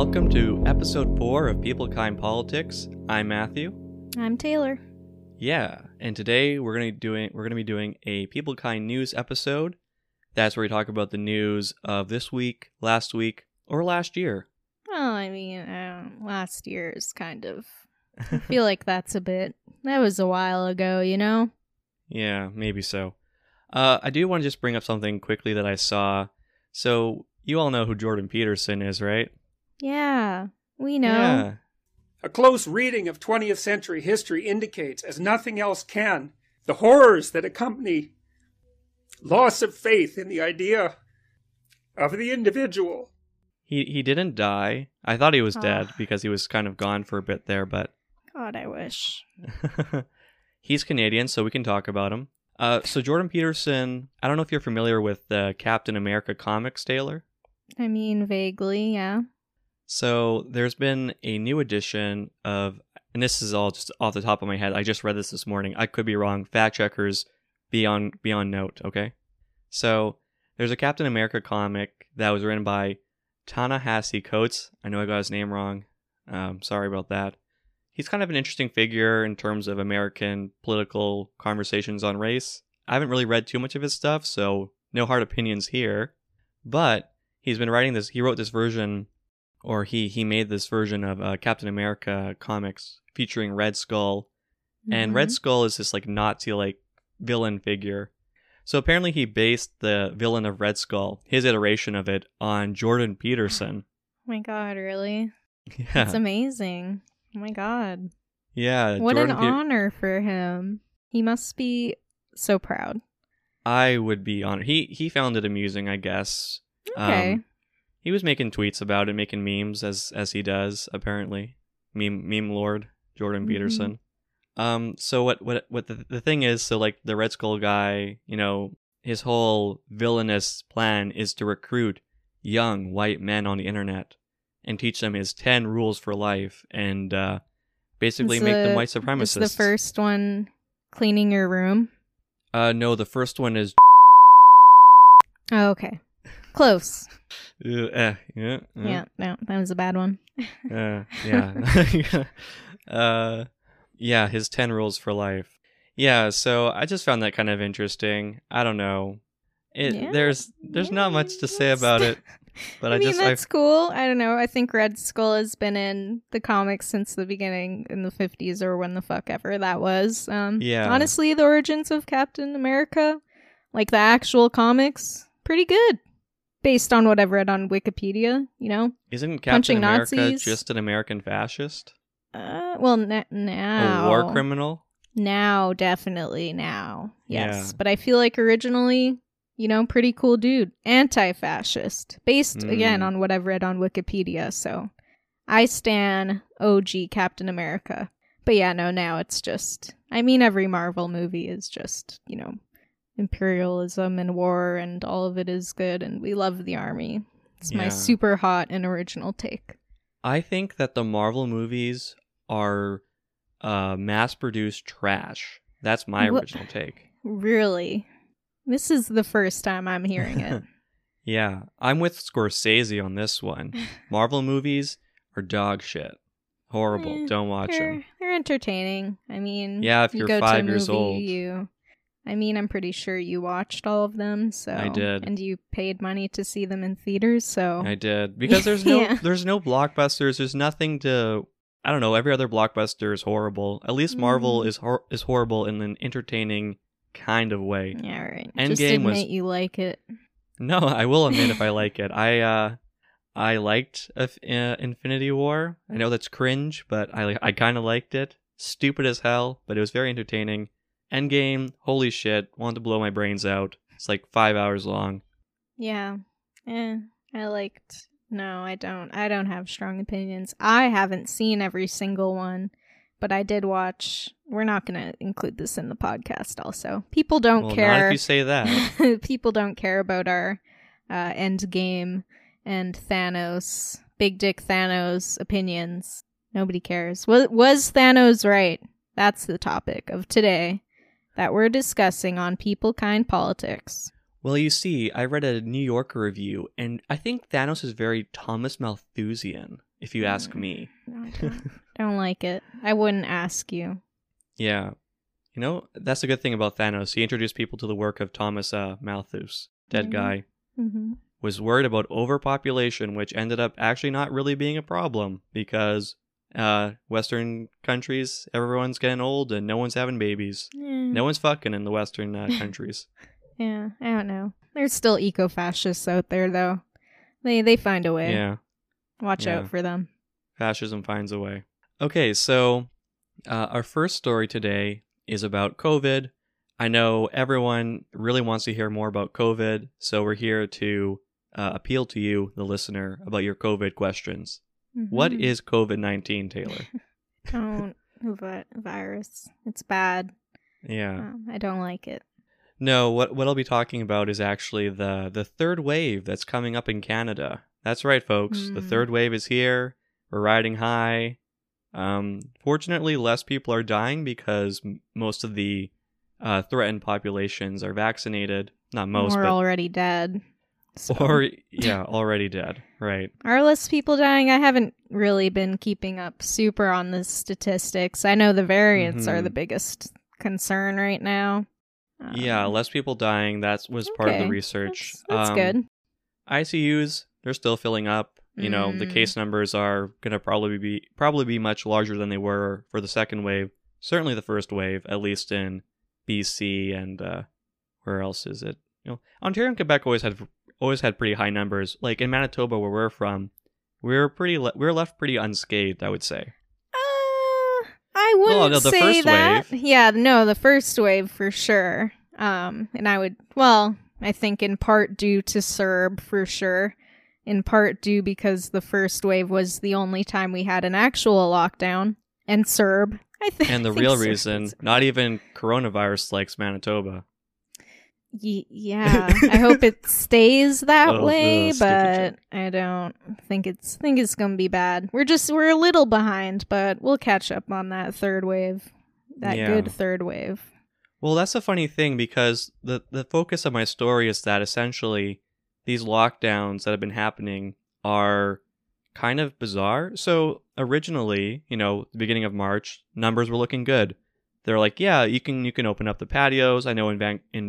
Welcome to episode 4 of People Kind Politics. I'm Matthew. I'm Taylor. Yeah, and today we're gonna be doing a People Kind news episode. That's where we talk about the news of this week, last week, or last year. Well, last year is kind of... I feel like that was a while ago, you know? Yeah, maybe so. I do want to just bring up something quickly that I saw. So, you all know who Jordan Peterson is, right? Yeah, we know. Yeah. A close reading of 20th century history indicates, as nothing else can, the horrors that accompany loss of faith in the idea of the individual. He didn't die. I thought he was dead because he was kind of gone for a bit there, but... God, I wish. He's Canadian, so we can talk about him. So Jordan Peterson, I don't know if you're familiar with the Captain America comics, Taylor? I mean, vaguely, yeah. So there's been a new edition of, and this is all just off the top of my head, I just read this morning, I could be wrong, fact checkers, be on note, okay? So there's a Captain America comic that was written by Ta-Nehisi Coates. I know I got his name wrong, sorry about that. He's kind of an interesting figure in terms of American political conversations on race. I haven't really read too much of his stuff, so no hard opinions here. But he's been writing this, he wrote this version, or he made this version of Captain America comics featuring Red Skull. Mm-hmm. And Red Skull is this like Nazi-like villain figure. So apparently he based the villain of Red Skull, his iteration of it, on Jordan Peterson. Oh my god, really? Yeah. That's amazing. Oh my god. Yeah. What an honor for him. He must be so proud. I would be honored. He found it amusing, I guess. Okay. He was making tweets about it, making memes as he does, apparently. Meme lord, Jordan Peterson. So what the thing is, so like the Red Skull guy, you know, his whole villainous plan is to recruit young white men on the internet and teach them his 10 rules for life and basically make them white supremacists. Is the first one cleaning your room? No, the first one is... Oh, okay. Close. Yeah, no, that was a bad one. Yeah. Yeah, his 10 rules for life. Yeah, so I just found that kind of interesting. I don't know. There's not much to say about it. But that's cool. I don't know. I think Red Skull has been in the comics since the beginning in the 50s or when the fuck ever that was. Yeah. Honestly, the origins of Captain America, like the actual comics, pretty good. Based on what I've read on Wikipedia, you know? Isn't Captain America Nazis. Just an American fascist? Well, now. A war criminal? Now, definitely now. Yes. Yeah. But I feel like originally, you know, pretty cool dude. Anti-fascist. Based, again, on what I've read on Wikipedia. So, I stan OG Captain America. But yeah, no, now it's just... I mean, every Marvel movie is just, you know... imperialism and war and all of it is good and we love the army. It's my super hot and original take. I think that the Marvel movies are mass-produced trash. That's my original take. Really? This is the first time I'm hearing it. Yeah, I'm with Scorsese on this one. Marvel movies are dog shit. Horrible. Don't watch them. They're entertaining. I mean, yeah, if you're 5 years old. I'm pretty sure you watched all of them, so I did. And you paid money to see them in theaters, so I did. Because there's no blockbusters, there's nothing to I don't know, every other blockbuster is horrible. At least Marvel is horrible in an entertaining kind of way. Yeah, right. Endgame just admit you like it. No, I will admit if I like it. I liked Infinity War. I know that's cringe, but I kind of liked it. Stupid as hell, but it was very entertaining. Endgame, holy shit, wanted to blow my brains out. It's like 5 hours long. Yeah. No, I don't have strong opinions. I haven't seen every single one, but I did watch. We're not going to include this in the podcast also. People don't care. Not if you say that. People don't care about our Endgame and Thanos, Big Dick Thanos opinions. Nobody cares. Was Thanos right? That's the topic of today that we're discussing on People Kind Politics. Well, you see, I read a New Yorker review, and I think Thanos is very Thomas Malthusian. if you ask me. No, I don't like it. I wouldn't ask you. Yeah. You know, that's the good thing about Thanos. He introduced people to the work of Thomas Malthus, dead guy. Mm-hmm. Was worried about overpopulation, which ended up actually not really being a problem because Western countries, everyone's getting old and no one's having babies. No one's fucking in the Western countries. Yeah, I don't know. There's still eco-fascists out there, though. They find a way. Yeah. Watch out for them. Fascism finds a way. Okay, so our first story today is about COVID. I know everyone really wants to hear more about COVID, so we're here to appeal to you, the listener, about your COVID questions. Mm-hmm. What is COVID-19, Taylor? Don't virus. It's bad. Yeah. I don't like it. No, what I'll be talking about is actually the third wave that's coming up in Canada. That's right, folks. The third wave is here. We're riding high. Fortunately, less people are dying because most of the threatened populations are vaccinated. Not most, or but already dead. So. Or, yeah, already dead. Right. Are less people dying? I haven't really been keeping up super on the statistics. I know the variants are the biggest concern right now. Yeah, less people dying. That was part of the research. That's good. ICUs, they're still filling up. You know, the case numbers are going to probably be much larger than they were for the second wave. Certainly the first wave, at least in BC and where else is it? You know, Ontario and Quebec always had pretty high numbers. Like in Manitoba, where we're from, we're left pretty unscathed, I would say. I wouldn't the say first that. wave. Yeah, no, the first wave for sure. And I think in part due to CERB for sure. In part due because the first wave was the only time we had an actual lockdown. And CERB, I think. And the real reason, not even coronavirus likes Manitoba. Yeah, I hope it stays that way, but joke. I don't think it's gonna be bad. We're a little behind, but we'll catch up on that third wave. Good third wave. Well, that's a funny thing because the focus of my story is that essentially these lockdowns that have been happening are kind of bizarre. So originally, the beginning of March, numbers were looking good. They're like, yeah, you can open up the patios. I know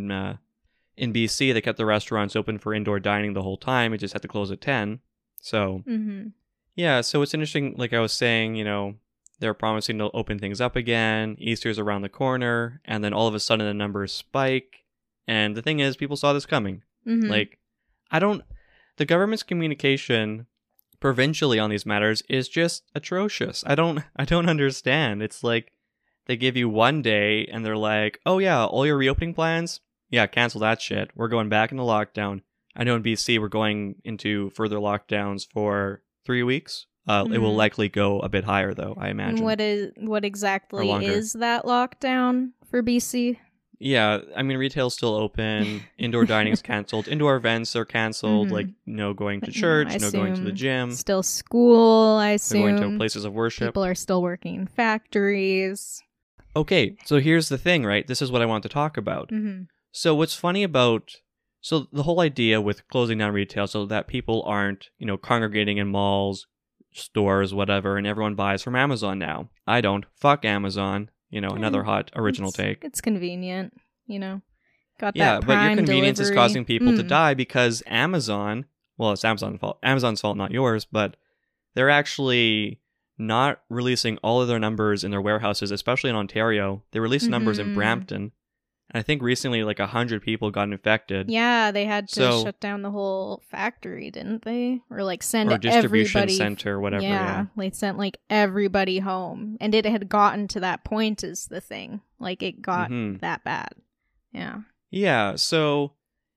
in BC, they kept the restaurants open for indoor dining the whole time. It just had to close at 10. So, yeah, so it's interesting. Like I was saying, they're promising to open things up again. Easter's around the corner. And then all of a sudden the numbers spike. And the thing is, people saw this coming. Like, the government's communication provincially on these matters is just atrocious. I don't understand. It's like they give you one day and they're like, oh yeah, all your reopening plans? Yeah, cancel that shit. We're going back into lockdown. I know in BC we're going into further lockdowns for 3 weeks. It will likely go a bit higher, though, I imagine. And what exactly is that lockdown for BC? Yeah, I mean, retail's still open. Indoor dining's canceled. Indoor events are canceled. Like, no going to church, no going to the gym. Still school, I assume. They're going to places of worship. People are still working in factories. Okay, so here's the thing, right? This is what I want to talk about. So what's funny about... So the whole idea with closing down retail so that people aren't, congregating in malls, stores, whatever, and everyone buys from Amazon now. I don't. Fuck Amazon. Another hot original take. It's convenient, Got that yeah, but your convenience delivery. is causing people to die because Amazon... Well, it's Amazon's fault. Amazon's fault, not yours, but they're actually not releasing all of their numbers in their warehouses, especially in Ontario. They released numbers in Brampton. And I think recently, 100 people got infected. Yeah, they had to shut down the whole factory, didn't they? Or send or distribution everybody. Center, whatever. Yeah, they sent everybody home, and it had gotten to that point. Is the thing it got that bad? Yeah. Yeah. So,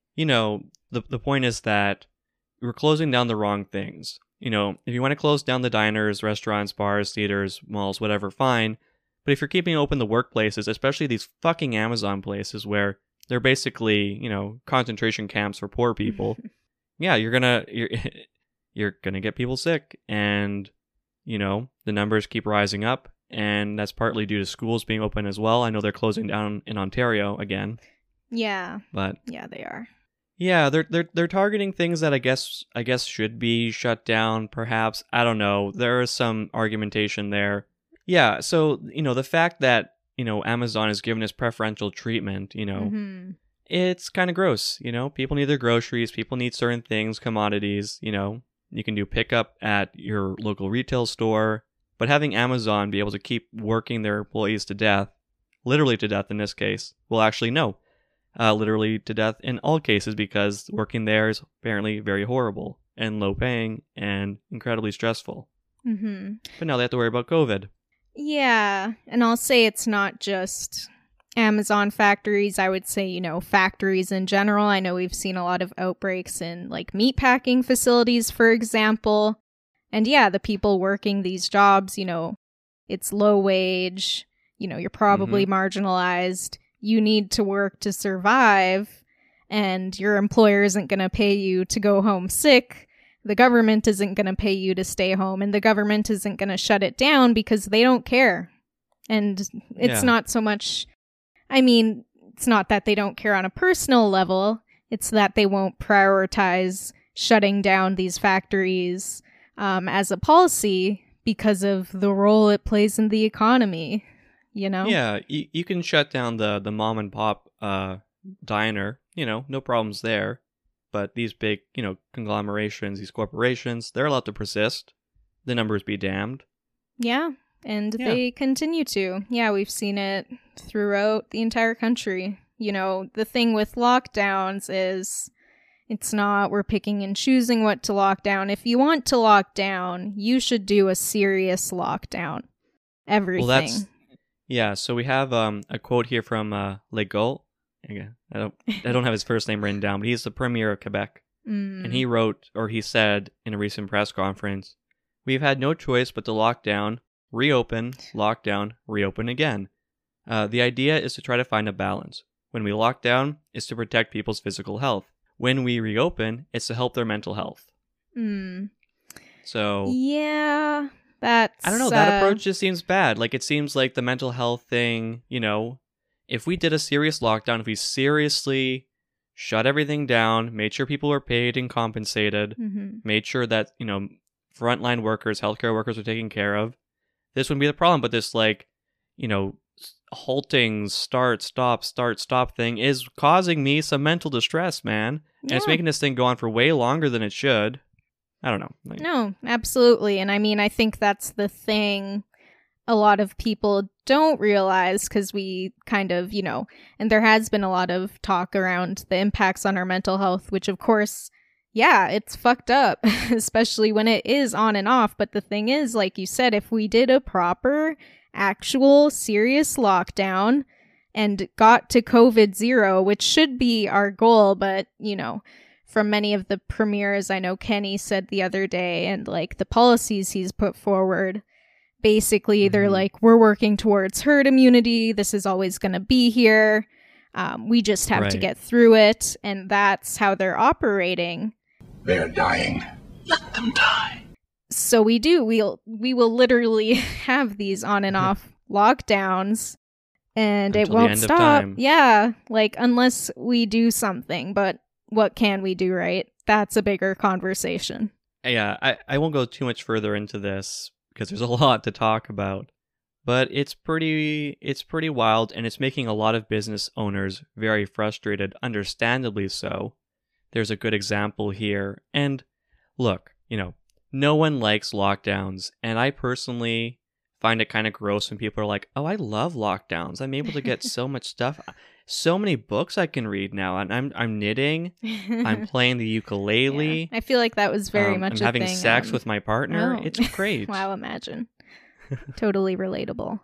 the point is that we're closing down the wrong things. If you want to close down the diners, restaurants, bars, theaters, malls, whatever, fine. But if you're keeping open the workplaces, especially these fucking Amazon places where they're basically, concentration camps for poor people, yeah, you're gonna get people sick, and the numbers keep rising up, and that's partly due to schools being open as well. I know they're closing down in Ontario again. Yeah. But yeah, they are. Yeah, they're targeting things that I guess should be shut down. Perhaps, I don't know. There is some argumentation there. Yeah, so the fact that Amazon is given this preferential treatment, Mm-hmm. it's kind of gross. People need their groceries. People need certain things, commodities. You can do pickup at your local retail store, but having Amazon be able to keep working their employees to death, literally to death in this case, well, actually no. Literally to death in all cases, because working there is apparently very horrible and low paying and incredibly stressful. Mm-hmm. But now they have to worry about COVID. Yeah, and I'll say it's not just Amazon factories. I would say, factories in general. I know we've seen a lot of outbreaks in like meatpacking facilities, for example. And yeah, the people working these jobs, it's low wage, you're probably marginalized. You need to work to survive, and your employer isn't going to pay you to go home sick. The government isn't going to pay you to stay home, and the government isn't going to shut it down because they don't care. And it's not so much, it's not that they don't care on a personal level. It's that they won't prioritize shutting down these factories as a policy because of the role it plays in the economy. Yeah, you can shut down the mom and pop diner, no problems there. But these big, conglomerations, these corporations, they're allowed to persist. The numbers be damned. Yeah, and they continue to. Yeah, we've seen it throughout the entire country. The thing with lockdowns is it's not we're picking and choosing what to lock down. If you want to lock down, you should do a serious lockdown. Everything. Well, yeah, so we have a quote here from Legault. I don't have his first name written down, but he's the premier of Quebec. And he said in a recent press conference, "We've had no choice but to lock down, reopen, lock down, reopen again. The idea is to try to find a balance. When we lock down, it's to protect people's physical health. When we reopen, it's to help their mental health." So yeah. That's, I don't know, that approach just seems bad. Like, it seems like the mental health thing, if we did a serious lockdown, if we seriously shut everything down, made sure people were paid and compensated, made sure that, frontline workers, healthcare workers were taken care of, this wouldn't be the problem. But this, halting, start, stop thing is causing me some mental distress, man. And it's making this thing go on for way longer than it should. I don't know. No, absolutely. And I think that's the thing a lot of people don't realize, because we kind of, and there has been a lot of talk around the impacts on our mental health, which of course, yeah, it's fucked up, especially when it is on and off. But the thing is, like you said, if we did a proper, actual, serious lockdown and got to COVID zero, which should be our goal, but, from many of the premiers, I know Kenny said the other day, and like the policies he's put forward, basically they're like, we're working towards herd immunity. This is always going to be here. We just have to get through it. And that's how they're operating. They're dying. Let them die. So we will literally have these on and off lockdowns, and until it won't stop. Yeah. Like, unless we do something, but what can we do, right? That's a bigger conversation. Yeah, I won't go too much further into this because there's a lot to talk about. But it's pretty wild, and it's making a lot of business owners very frustrated, understandably so. There's a good example here. And look, no one likes lockdowns, and I personally find it kind of gross when people are like, "Oh, I love lockdowns. I'm able to get so much stuff. So many books I can read now, and I'm knitting. I'm playing the ukulele. Yeah. I feel like that was very much I'm having sex with my partner. Oh. It's great. Wow, imagine. Totally relatable.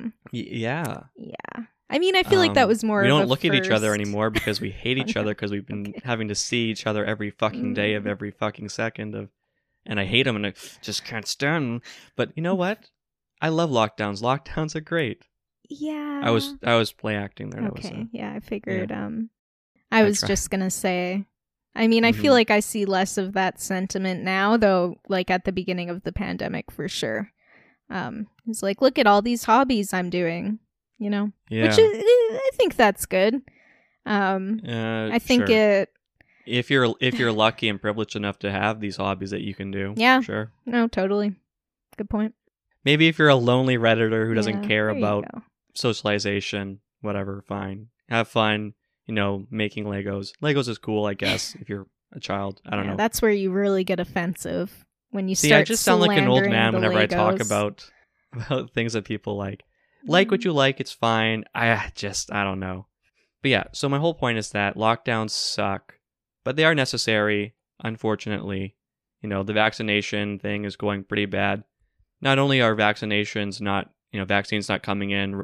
Yeah. Yeah. I feel like that was more. We of don't a look first... at each other anymore because we hate each other because we've been having to see each other every fucking day of every fucking second of, and I hate them and I just can't stand them. But you know what? I love lockdowns. Lockdowns are great. Yeah. I was play acting there. Okay. Yeah, I figured. Yeah. I was just gonna say. I feel like I see less of that sentiment now, though. Like at the beginning of the pandemic, for sure. It's like, look at all these hobbies I'm doing. Yeah. Which I think that's good. I think sure. if you're lucky and privileged enough to have these hobbies that you can do. Yeah. Sure. No, totally. Good point. Maybe if you're a lonely Redditor who doesn't Yeah, care there you about go. socialization, whatever, fine. Have fun, making Legos. Legos is cool, I guess, if you're a child. I don't know. That's where you really get offensive when you See, start I just sound like an old slandering man the whenever I talk Legos. about things that people like. Like what you like, it's fine. I don't know. But yeah, so my whole point is that lockdowns suck, but they are necessary, unfortunately. The vaccination thing is going pretty bad. Not only are vaccines not coming in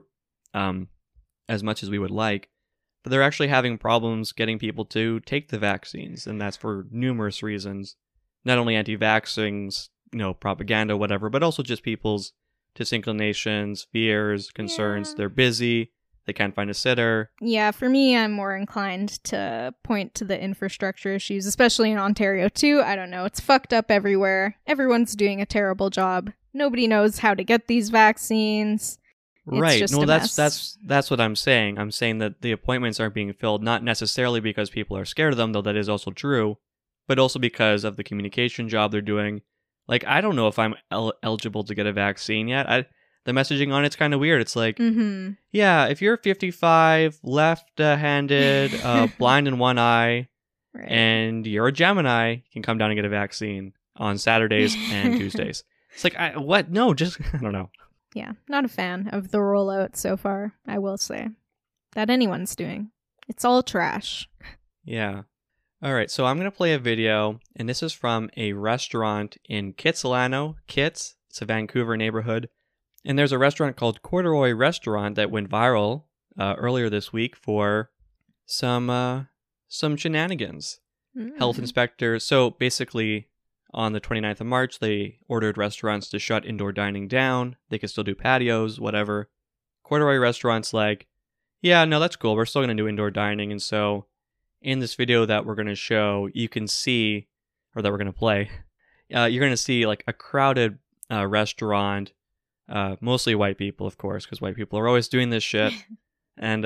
as much as we would like, but they're actually having problems getting people to take the vaccines, and that's for numerous reasons. Not only anti-vaxxings, propaganda, whatever, but also just people's disinclinations, fears, concerns. Yeah. They're busy. They can't find a sitter. Yeah, for me, I'm more inclined to point to the infrastructure issues, especially in Ontario, too. I don't know. It's fucked up everywhere. Everyone's doing a terrible job. Nobody knows how to get these vaccines. It's Right. just No, a that's mess. that's what I'm saying. I'm saying that the appointments aren't being filled, not necessarily because people are scared of them, though that is also true, but also because of the communication job they're doing. Like, I don't know if I'm eligible to get a vaccine yet. The messaging on it's kind of weird. It's like, Mm-hmm. yeah, if you're 55, left-handed, blind in one eye, Right. and you're a Gemini, you can come down and get a vaccine on Saturdays and Tuesdays. It's like, what? No, just, I don't know. Yeah, not a fan of the rollout so far, I will say. That anyone's doing. It's all trash. Yeah. All right, so I'm going to play a video, and this is from a restaurant in Kitsilano. Kits, it's a Vancouver neighborhood. And there's a restaurant called Corduroy Restaurant that went viral earlier this week for some shenanigans. Health inspectors. So basically, on the 29th of March, they ordered restaurants to shut indoor dining down. They could still do patios, whatever. Corduroy Restaurant's like, yeah, no, that's cool. We're still going to do indoor dining. And so in this video that we're going to show, you can see, or that we're going to play, you're going to see like a crowded restaurant. Mostly white people, of course, because white people are always doing this shit. And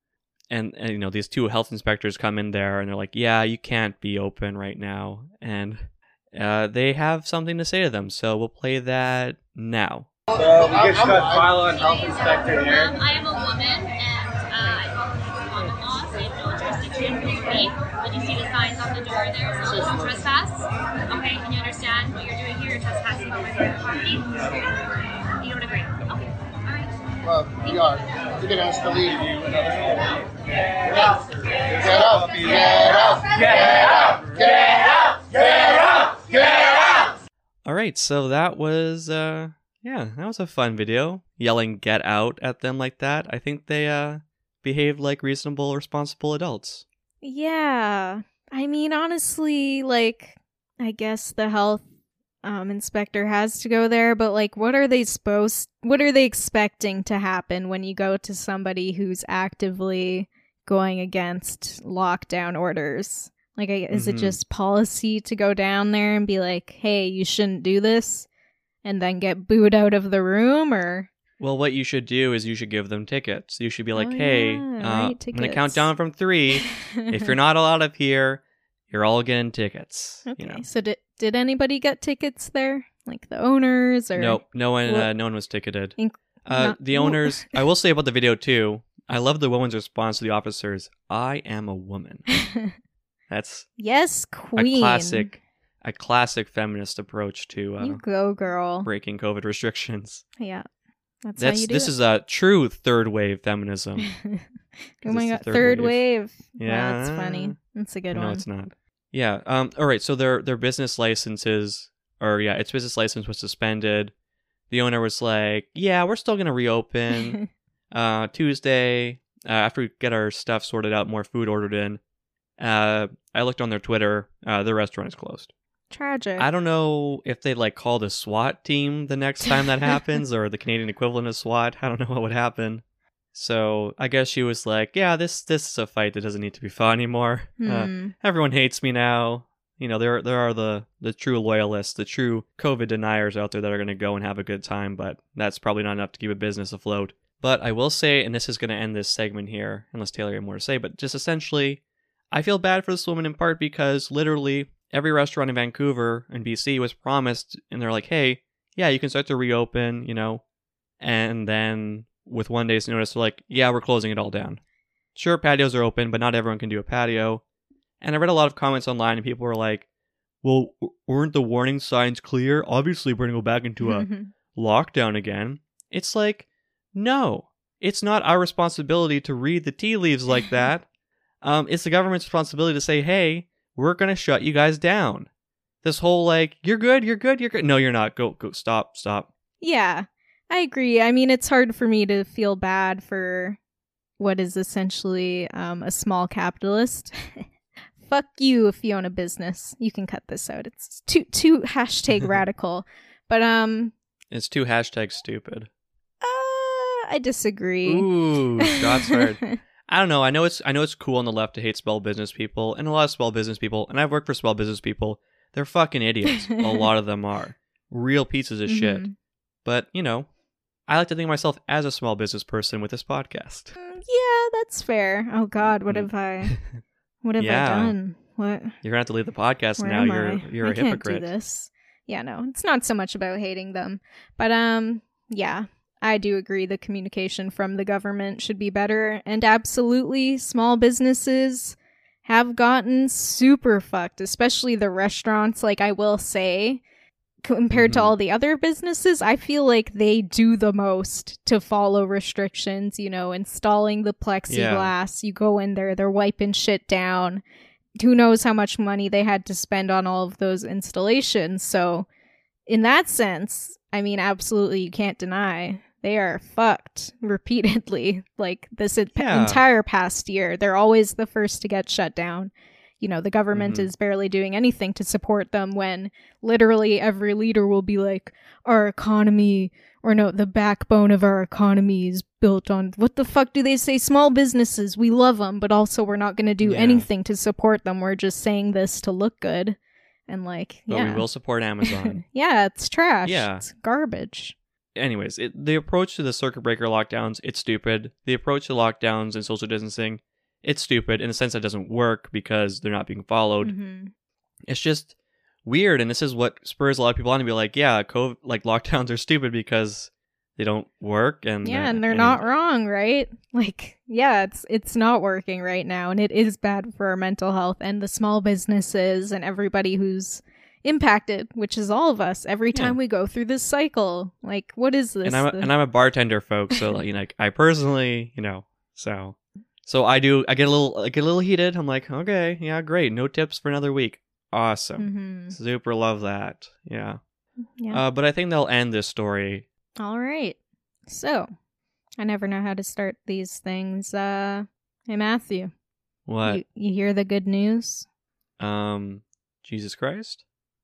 these two health inspectors come in there and they're like, yeah, you can't be open right now. And they have something to say to them. So we'll play that now. So we just got file on health inspector here. I am a woman and I follow the common law, so I have no jurisdiction over me. Did you see the signs on the door there? So no trespass. Okay, can you understand what you're doing here? You're trespassing on my private property. You don't agree? Okay. Alright. Well, we are. You're gonna ask to leave. Get up! Get up! Get up! Get up! Get up! Get up! Get up! All right, so that was that was a fun video. Yelling "get out" at them like that. I think they behaved like reasonable, responsible adults. Yeah. I mean, honestly, like, I guess the health inspector has to go there, but like, what are they expecting to happen when you go to somebody who's actively going against lockdown orders? Like, is it just policy to go down there and be like, hey, you shouldn't do this, and then get booed out of the room? Or Well, what you should do is you should give them tickets. You should be like, Oh, hey, yeah, I'm right, going to count tickets. down from 3. If you're not allowed up here, you're all getting tickets. Okay, so did anybody get tickets there? Like the owners or Nope, no one Well, was ticketed. not- The owners, I will say about the video too, I love the woman's response to the officers. I am a woman. That's Yes, queen. a classic feminist approach to You go, girl. breaking COVID restrictions. Yeah, that's how you do This it. is a true third wave feminism. Oh my it's god, the third third wave. Yeah. Wow, that's funny. That's a good No, one. it's not. Yeah. All right. So their business licenses, its business license was suspended. The owner was like, "Yeah, we're still gonna reopen Tuesday after we get our stuff sorted out, more food ordered in." I looked on their Twitter. The restaurant is closed. Tragic. I don't know if they like call the SWAT team the next time that happens, or the Canadian equivalent of SWAT. I don't know what would happen. So I guess she was like, "Yeah, this is a fight that doesn't need to be fought anymore. Everyone hates me now. You know, there are the true loyalists, the true COVID deniers out there that are going to go and have a good time, but that's probably not enough to keep a business afloat." But I will say, and this is going to end this segment here, unless Taylor had more to say, but just essentially, I feel bad for this woman in part because literally every restaurant in Vancouver and BC was promised, and they're like, hey, yeah, you can start to reopen, you know, and then with 1 day's notice, they're like, yeah, we're closing it all down. Sure, patios are open, but not everyone can do a patio. And I read a lot of comments online, and people were like, well, weren't the warning signs clear? Obviously, we're going to go back into a lockdown again. It's like, no, it's not our responsibility to read the tea leaves like that. It's the government's responsibility to say, hey, we're going to shut you guys down. This whole like, you're good. No, you're not. Go, stop. Yeah, I agree. I mean, it's hard for me to feel bad for what is essentially a small capitalist. Fuck you if you own a business. You can cut this out. It's too hashtag radical. But it's too hashtag stupid. I disagree. Ooh, shots fired. I don't know. I know it's cool on the left to hate small business people, and a lot of small business people, and I've worked for small business people, they're fucking idiots. A lot of them are. Real pieces of shit. But, you know, I like to think of myself as a small business person with this podcast. Yeah, that's fair. Oh God, what have I done? What? You're gonna have to leave the podcast now. You're a hypocrite. Can't do this. Yeah, no, it's not so much about hating them, but yeah, I do agree. The communication from the government should be better, and absolutely, small businesses have gotten super fucked, especially the restaurants. Like, I will say, compared to all the other businesses, I feel like they do the most to follow restrictions, you know, installing the plexiglass. You go in there, they're wiping shit down. Who knows how much money they had to spend on all of those installations. So in that sense, I mean, absolutely, you can't deny they are fucked repeatedly. Like this entire past year, they're always the first to get shut down. You know, the government is barely doing anything to support them when literally every leader will be like, our economy, or no, the backbone of our economy is built on, what the fuck do they say? Small businesses, we love them, but also we're not going to do anything to support them. We're just saying this to look good. And like, but we will support Amazon. Yeah, it's trash. Yeah. It's garbage. Anyways, the approach to the circuit breaker lockdowns, it's stupid. The approach to lockdowns and social distancing, it's stupid in the sense that it doesn't work because they're not being followed. It's just weird, and this is what spurs a lot of people on to be like, yeah, COVID, like lockdowns are stupid because they don't work, and and they're not wrong, right? Like, yeah, it's not working right now, and it is bad for our mental health and the small businesses and everybody who's impacted, which is all of us. Every time we go through this cycle, like, what is this? And I'm a bartender, folks, so you know, I personally, you know, so I get a little heated. I'm like, okay, yeah, great, no tips for another week. Awesome. Super love that. Yeah. But I think they'll end this story. All right. So, I never know how to start these things. Hey, Matthew. What? You hear the good news? Jesus Christ?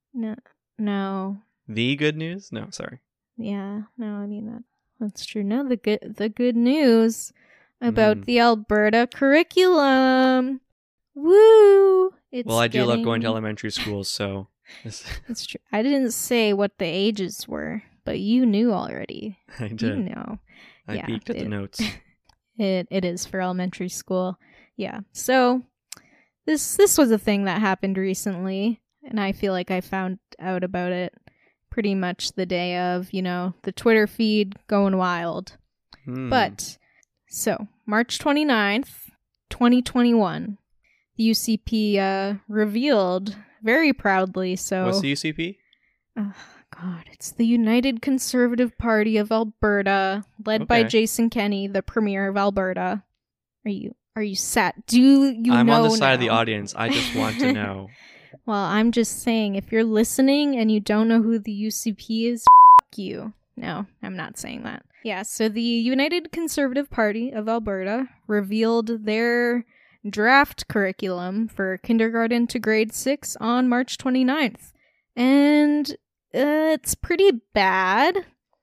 No. The good news? No, sorry. Yeah. No, I mean that's true. No, the good news about the Alberta curriculum. Woo! I do love going to elementary schools, so... It's true. I didn't say what the ages were, but you knew already. I did. You know. I peeked at the notes. It is for elementary school. Yeah. So, this was a thing that happened recently, and I feel like I found out about it pretty much the day of, you know, the Twitter feed going wild. But, so, March 29th, 2021... the UCP revealed very proudly. So, what's the UCP? Oh, God, it's the United Conservative Party of Alberta, led by Jason Kenney, the Premier of Alberta. Are you sad? Do you I'm know on the side now? of the audience. I just want to know. Well, I'm just saying, if you're listening and you don't know who the UCP is, fuck you. No, I'm not saying that. Yeah, so the United Conservative Party of Alberta revealed their draft curriculum for kindergarten to grade 6 on March 29th. And it's pretty bad.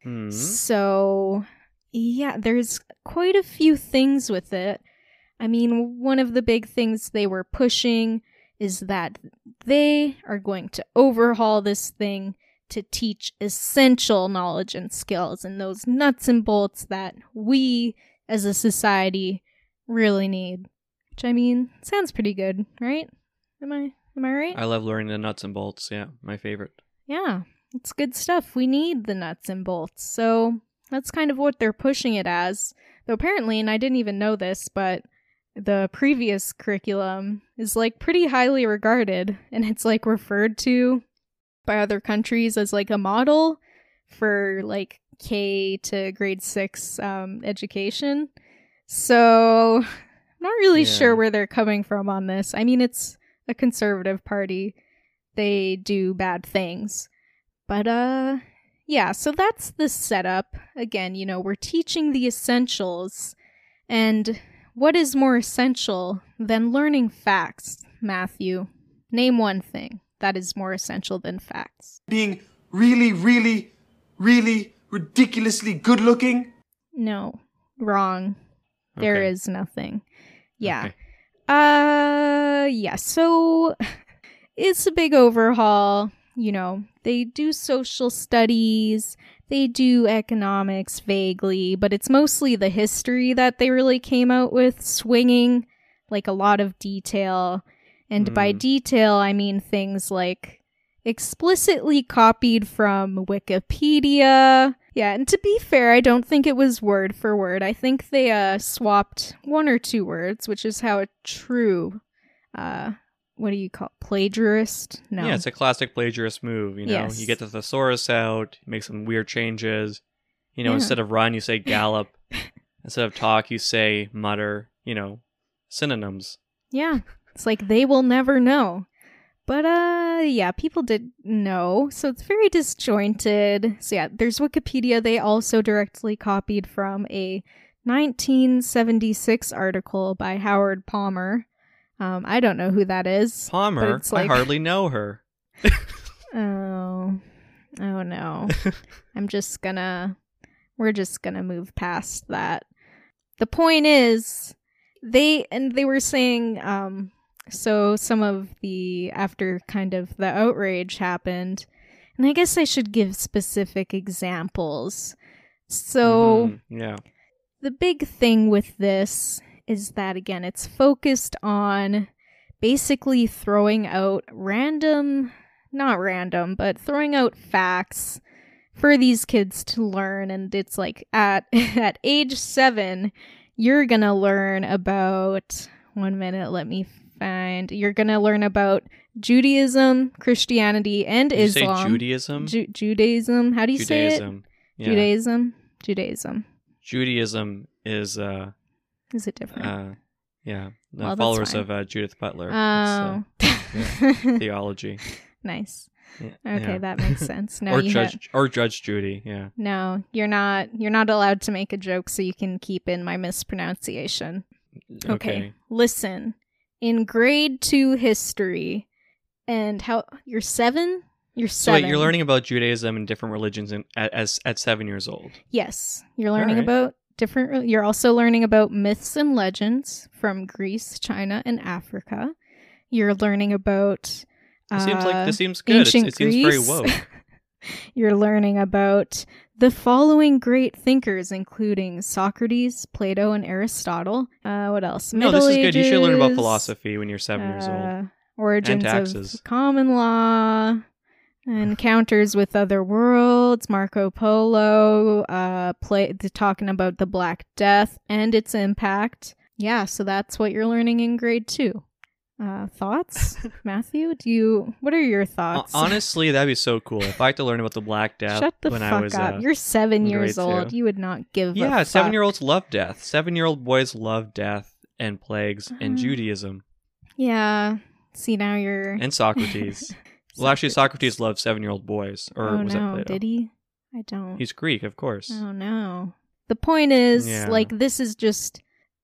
So, yeah, there's quite a few things with it. I mean, one of the big things they were pushing is that they are going to overhaul this thing to teach essential knowledge and skills and those nuts and bolts that we as a society really need. which I mean, sounds pretty good, right? Am I right? I love learning the nuts and bolts. Yeah, my favorite. Yeah, it's good stuff. We need the nuts and bolts. So that's kind of what they're pushing it as. Though apparently, and I didn't even know this, but the previous curriculum is like pretty highly regarded, and it's like referred to by other countries as like a model for like K to grade 6 education. So I'm not really sure where they're coming from on this. I mean, it's a conservative party. They do bad things. But yeah, so that's the setup. Again, you know, we're teaching the essentials. And what is more essential than learning facts, Matthew? Name one thing that is more essential than facts. Being really, really, really ridiculously good looking? No, wrong. There Okay. is nothing. Yeah. Okay. Yeah, so it's a big overhaul. You know, they do social studies, they do economics vaguely, but it's mostly the history that they really came out with, swinging like a lot of detail. And by detail, I mean things like explicitly copied from Wikipedia. Yeah, and to be fair, I don't think it was word for word. I think they swapped 1 or 2 words, which is how a true, what do you call it? Plagiarist? No. Yeah, it's a classic plagiarist move. You know, Yes. you get the thesaurus out, make some weird changes. You know, Yeah. instead of run, you say gallop. Instead of talk, you say mutter. You know, synonyms. Yeah, it's like they will never know. But yeah, people did know, so it's very disjointed. So yeah, there's Wikipedia. They also directly copied from a 1976 article by Howard Palmer. I don't know who that is. but Palmer, it's like, I hardly know her. oh no. We're just gonna move past that. The point is, they were saying, so some of after kind of the outrage happened, and I guess I should give specific examples. So Yeah. the big thing with this is that, again, it's focused on basically throwing out not random, but throwing out facts for these kids to learn. And it's like at age 7, you're going to learn about, 1 minute, let me find, you're going to learn about Judaism, Christianity, and Did you Islam. say Judaism? Judaism. How do you say it? Judaism. Yeah. Judaism. Judaism is Is it different? yeah, the Well, that's followers fine. of Judith Butler. Oh. It's, theology. Nice. Yeah, Okay, yeah. that makes sense. No, or Judge Judy. Yeah. no, you're not allowed to make a joke, so you can keep in my mispronunciation. Okay. Listen. In grade 2 history, and how you're 7? You're 7. So wait, you're learning about Judaism and different religions at 7 years old. Yes, you're learning Alright. about different. You're also learning about myths and legends from Greece, China, and Africa. You're learning about. This seems good. ancient It seems very Greece. woke. You're learning about the following great thinkers, including Socrates, Plato, and Aristotle. What else? No, Middle this is good. You should learn about Ages, philosophy when you're 7 years old. Origins And taxes. of common law, encounters with other worlds, Marco Polo, talking about the Black Death and its impact. Yeah, so that's what you're learning in grade 2. Thoughts, Matthew? What are your thoughts? Honestly, that'd be so cool if I had to learn about the Black Death Shut the when fuck I was. up. You're 7 in years grade old. 2. You would not give a Yeah, fuck. 7-year-olds love death. 7-year-old boys love death and plagues and Judaism Yeah. See, now you're... and Socrates. Well, actually, Socrates loved 7-year-old boys. Or oh was no, that Plato? did he? I don't. He's Greek, of course. Oh no. The point is, Yeah. like, this is just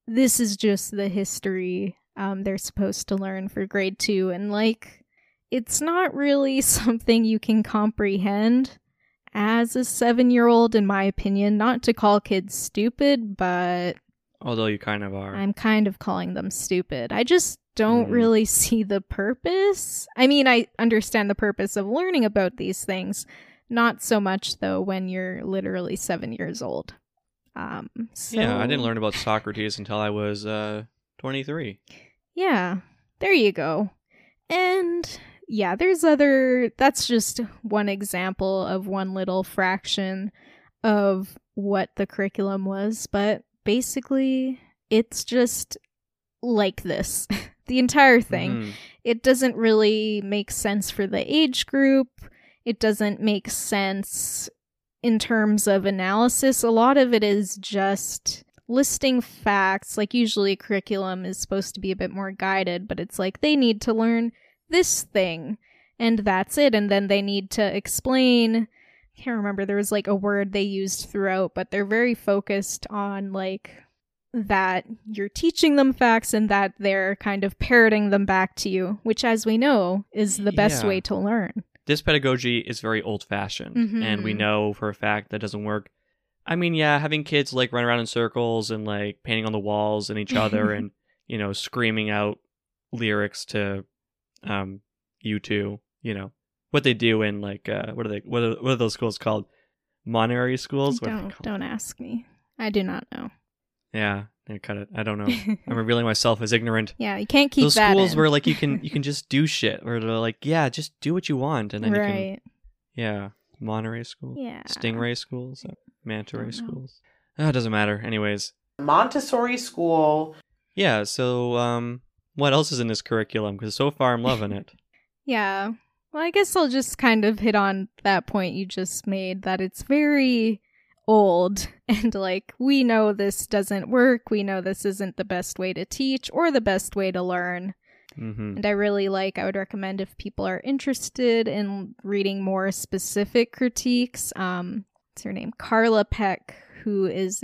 the history they're supposed to learn for grade 2, and like, it's not really something you can comprehend as a 7-year-old, in my opinion. Not to call kids stupid, but Although you kind of are. I'm kind of calling them stupid. I just don't Mhm. really see the purpose. I mean, I understand the purpose of learning about these things. Not so much, though, when you're literally 7 years old. Yeah, I didn't learn about Socrates until I was 23. Yeah, there you go. And yeah, that's just one example of one little fraction of what the curriculum was, but basically it's just like this. The entire thing. Mhm. It doesn't really make sense for the age group. It doesn't make sense in terms of analysis. A lot of it is just listing facts. Like usually curriculum is supposed to be a bit more guided, but it's like they need to learn this thing and that's it. And then they need to explain. I can't remember. There was like a word they used throughout, but they're very focused on like that you're teaching them facts and that they're kind of parroting them back to you, which as we know is the best Yeah. way to learn. This pedagogy is very old-fashioned, Mhm. and we know for a fact that doesn't work. I mean, yeah, having kids like run around in circles and like painting on the walls and each other and, you know, screaming out lyrics to U2, you know, what they do in like what are those schools called? Monterey schools? What are they called? Don't ask me. I do not know. Yeah, cut it. I don't know. I'm revealing myself as ignorant. Yeah, you can't keep Those that schools in. where like you can just do shit, where they're like, yeah, just do what you want, and then you can, right. yeah, Monterey school, Yeah. Stingray schools, Manta Ray Don't know. schools. Oh, it doesn't matter. Anyways, Montessori school. yeah. So, what else is in this curriculum? Because so far I'm loving it. Yeah. Well, I guess I'll just kind of hit on that point you just made, that it's very old and like we know this doesn't work. We know this isn't the best way to teach or the best way to learn. Mm-hmm. And I would recommend if people are interested in reading more specific critiques, what's her name? Carla Peck, who is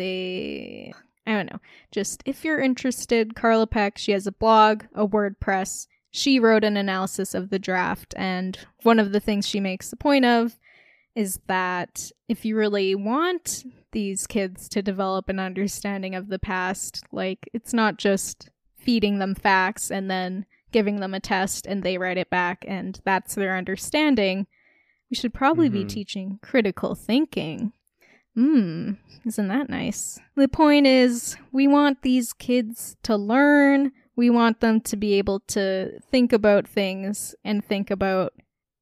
I don't know, just if you're interested, Carla Peck, she has a blog, a WordPress. She wrote an analysis of the draft, and one of the things she makes the point of is that if you really want these kids to develop an understanding of the past, like it's not just feeding them facts and then giving them a test and they write it back and that's their understanding. We should probably be Mhm. teaching critical thinking. Isn't that nice? The point is, we want these kids to learn. We want them to be able to think about things and think about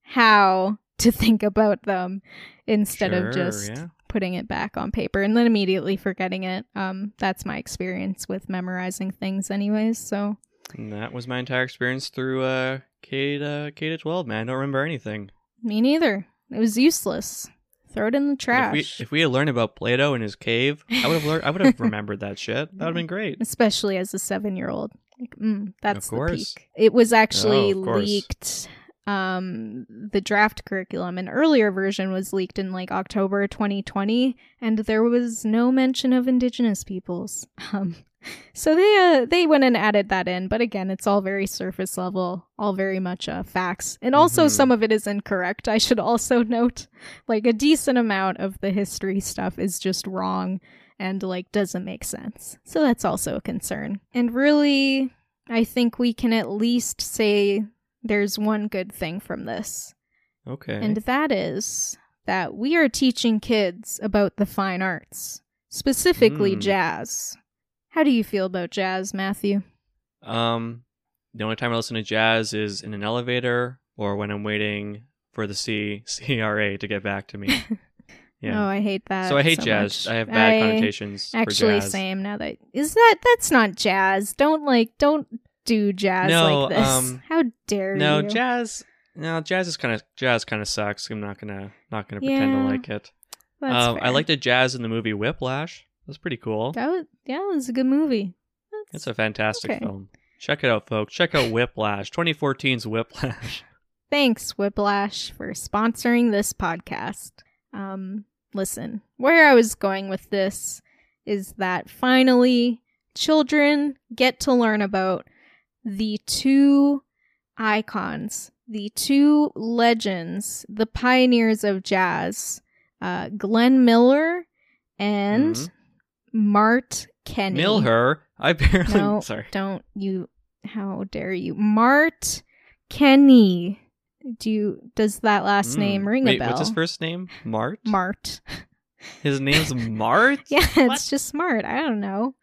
how to think about them instead of Sure, just yeah. putting it back on paper and then immediately forgetting it. That's my experience with memorizing things anyways, so And that was my entire experience through K to 12. Man, I don't remember anything. me neither. It was useless. Throw it in the And trash. If we had learned about Plato and his cave, I would have remembered that shit. That would have been great. Especially as a 7-year-old. Like, that's Of the course. peak. It was actually Oh, of course. leaked. The draft curriculum, an earlier version, was leaked in like October 2020, and there was no mention of Indigenous peoples. So they went and added that in, but again, it's all very surface level, all very much facts, and also Mhm. some of it is incorrect. I should also note, like a decent amount of the history stuff is just wrong and like doesn't make sense. So that's also a concern. And really, I think we can at least say there's one good thing from this. Okay. And that is that we are teaching kids about the fine arts, specifically Mm. jazz. How do you feel about jazz, Matthew? The only time I listen to jazz is in an elevator or when I'm waiting for the CRA to get back to me. Yeah. Oh, I hate that. So I hate jazz. much. I have bad connotations Actually, for jazz. same. Now that's not jazz. Don't do jazz No, like this. How dare No, you? jazz is kind of sucks. I'm not gonna pretend to Yeah, like it. That's I fair. liked the jazz in the movie Whiplash. That's pretty cool. That was a good movie. It's a fantastic okay. film. Check it out, folks. Check out Whiplash, 2014's Whiplash. Thanks, Whiplash, for sponsoring this podcast. Listen, where I was going with this is that finally children get to learn about the two icons, the two legends, the pioneers of jazz, Glenn Miller and Mhm. Mart Kenny. Milher. I barely. No, Sorry. don't you. How dare you. Mart Kenny. Does that last name ring Wait, a bell? what's his first name? Mart? Mart. His name's Mart? Yeah, it's just smart. I don't know.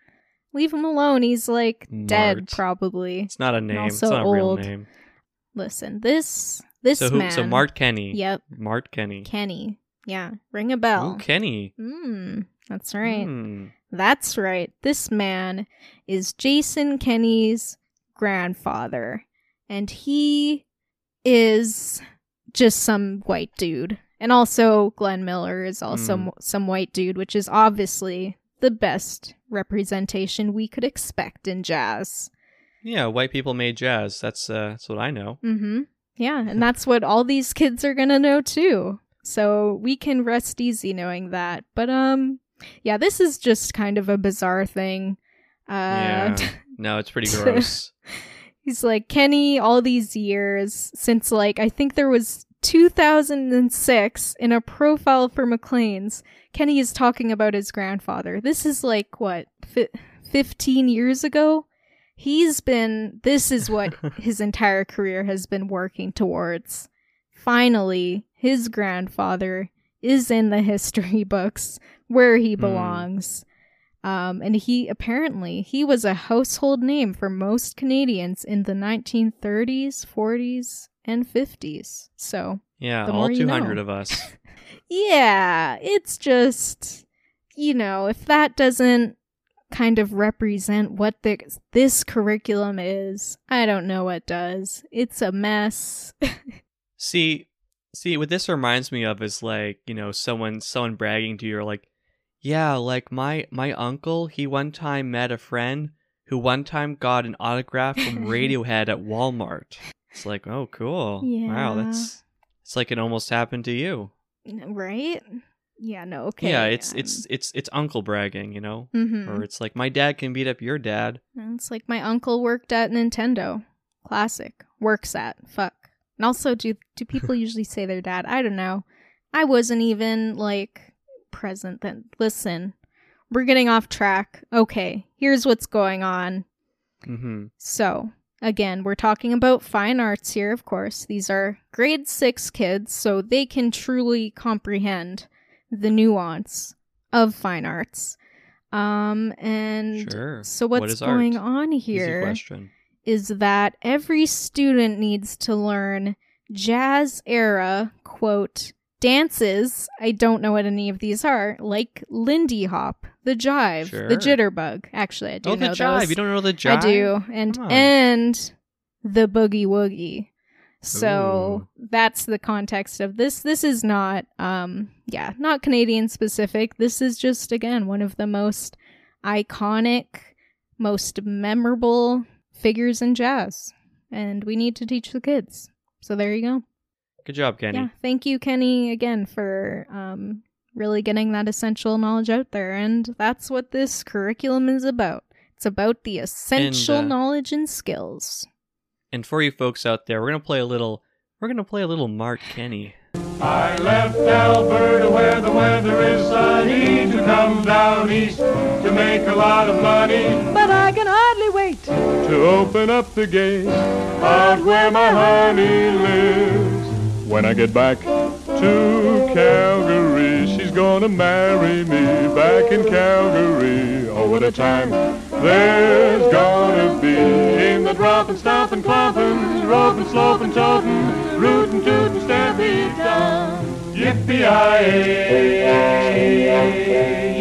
Leave him alone. He's like dead, Mart. probably. It's not a name. It's also not a real old. name. Listen, this So man. So Mart Kenny. Yep, Mart Kenny. Kenny. Yeah, ring a bell. Ooh, Kenny. That's right. Hmm. That's right. This man is Jason Kenny's grandfather, and he is just some white dude. And also, Glenn Miller is also some white dude, which is obviously the best representation we could expect in jazz. Yeah, white people made jazz. That's what I know. Mm-hmm. Yeah, and that's what all these kids are gonna know too. So we can rest easy knowing that. But yeah, this is just kind of a bizarre thing. Yeah. No, it's pretty gross. He's like, Kenny, all these years since, like, I think there was 2006 in a profile for McLean's, Kenny is talking about his grandfather. This is like, what, 15 years ago? This is what his entire career has been working towards. Finally, his grandfather is in the history books where he belongs. And he was a household name for most Canadians in the 1930s, 40s, and 50s. So, Yeah, the all more you 200 know. of us. Yeah, it's just, if that doesn't kind of represent what this curriculum is, I don't know what does. It's a mess. See, what this reminds me of is like, someone bragging to you, or like, yeah, like my uncle, he one time met a friend who one time got an autograph from Radiohead at Walmart. It's like, oh, cool. Yeah. Wow, it's like it almost happened to you. Right? Yeah, no, okay. Yeah, it's uncle bragging, Mhm. Or it's like my dad can beat up your dad. And it's like my uncle worked at Nintendo. Classic. Works at. Fuck. And also, do people usually say their dad? I don't know. I wasn't even, like, present then. Listen, we're getting off track. Okay, here's what's going on. Mm-hmm. So, again, we're talking about fine arts here, of course. These are grade 6 kids, so they can truly comprehend the nuance of fine arts. And Sure. so What what's is going art? on Easy here question. is that every student needs to learn jazz era, quote, dances. I don't know what any of these are, like Lindy Hop, the jive, Sure. the jitterbug. Actually, I do know the jive. those. You don't know the jive? I do, Come on. and the boogie woogie. So Ooh. that's the context of this. This is not, not Canadian specific. This is just, again, one of the most iconic, most memorable figures in jazz, and we need to teach the kids. So there you go. Good job, Kenny. Yeah, thank you, Kenny, again for really getting that essential knowledge out there, and that's what this curriculum is about. It's about the essential knowledge and skills. And for you folks out there, we're gonna play a little Mart Kenny. I left Alberta where the weather is sunny to come down east to make a lot of money. But I can hardly wait to open up the gate out where my honey lives. When I get back to Calgary, she's gonna marry me back in Calgary. Oh, what a time there's gonna be in the dropping, stomping, clomping, roping, sloping, toting, rootin', tootin', stampede down. Yippee-yi-yi,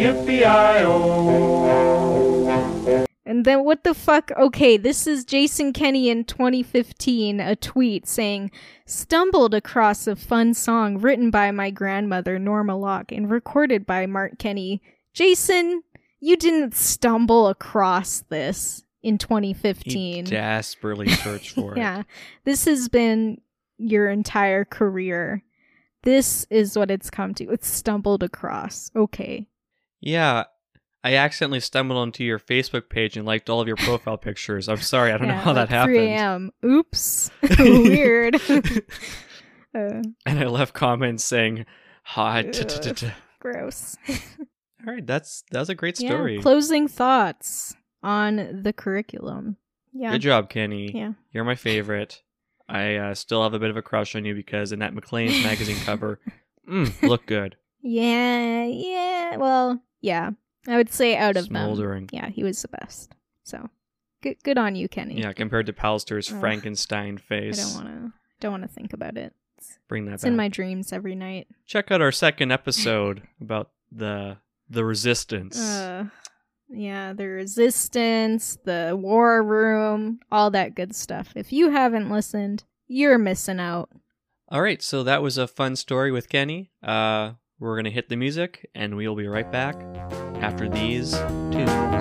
yippee-yi-oh. And then what the fuck? Okay, this is Jason Kenny in 2015, a tweet saying, stumbled across a fun song written by my grandmother, Norma Locke, and recorded by Mart Kenny. Jason, you didn't stumble across this in 2015. He desperately searched for it. Yeah, this has been your entire career. This is what it's come to. It's stumbled across. Okay. Yeah, I accidentally stumbled onto your Facebook page and liked all of your profile pictures. I'm sorry, I don't know how that happened. 3 a.m. Oops. Weird. And I left comments saying, "Hi." Gross. All right, that was a great story. Yeah, closing thoughts on the curriculum. Yeah. Good job, Kenny. Yeah. You're my favorite. I still have a bit of a crush on you because in that McLean's magazine cover, look good. Yeah. Well, yeah. I would say out of Smoldering. them, yeah, he was the best. So, good on you, Kenny. Yeah, compared to Pallister's Frankenstein I face. don't want to think about it. Bring that It's back. in my dreams every night. Check out our second episode about the resistance. Yeah, the resistance, the war room, all that good stuff. If you haven't listened, you're missing out. All right, so that was a fun story with Kenny. We're going to hit the music, and we'll be right back after these tunes.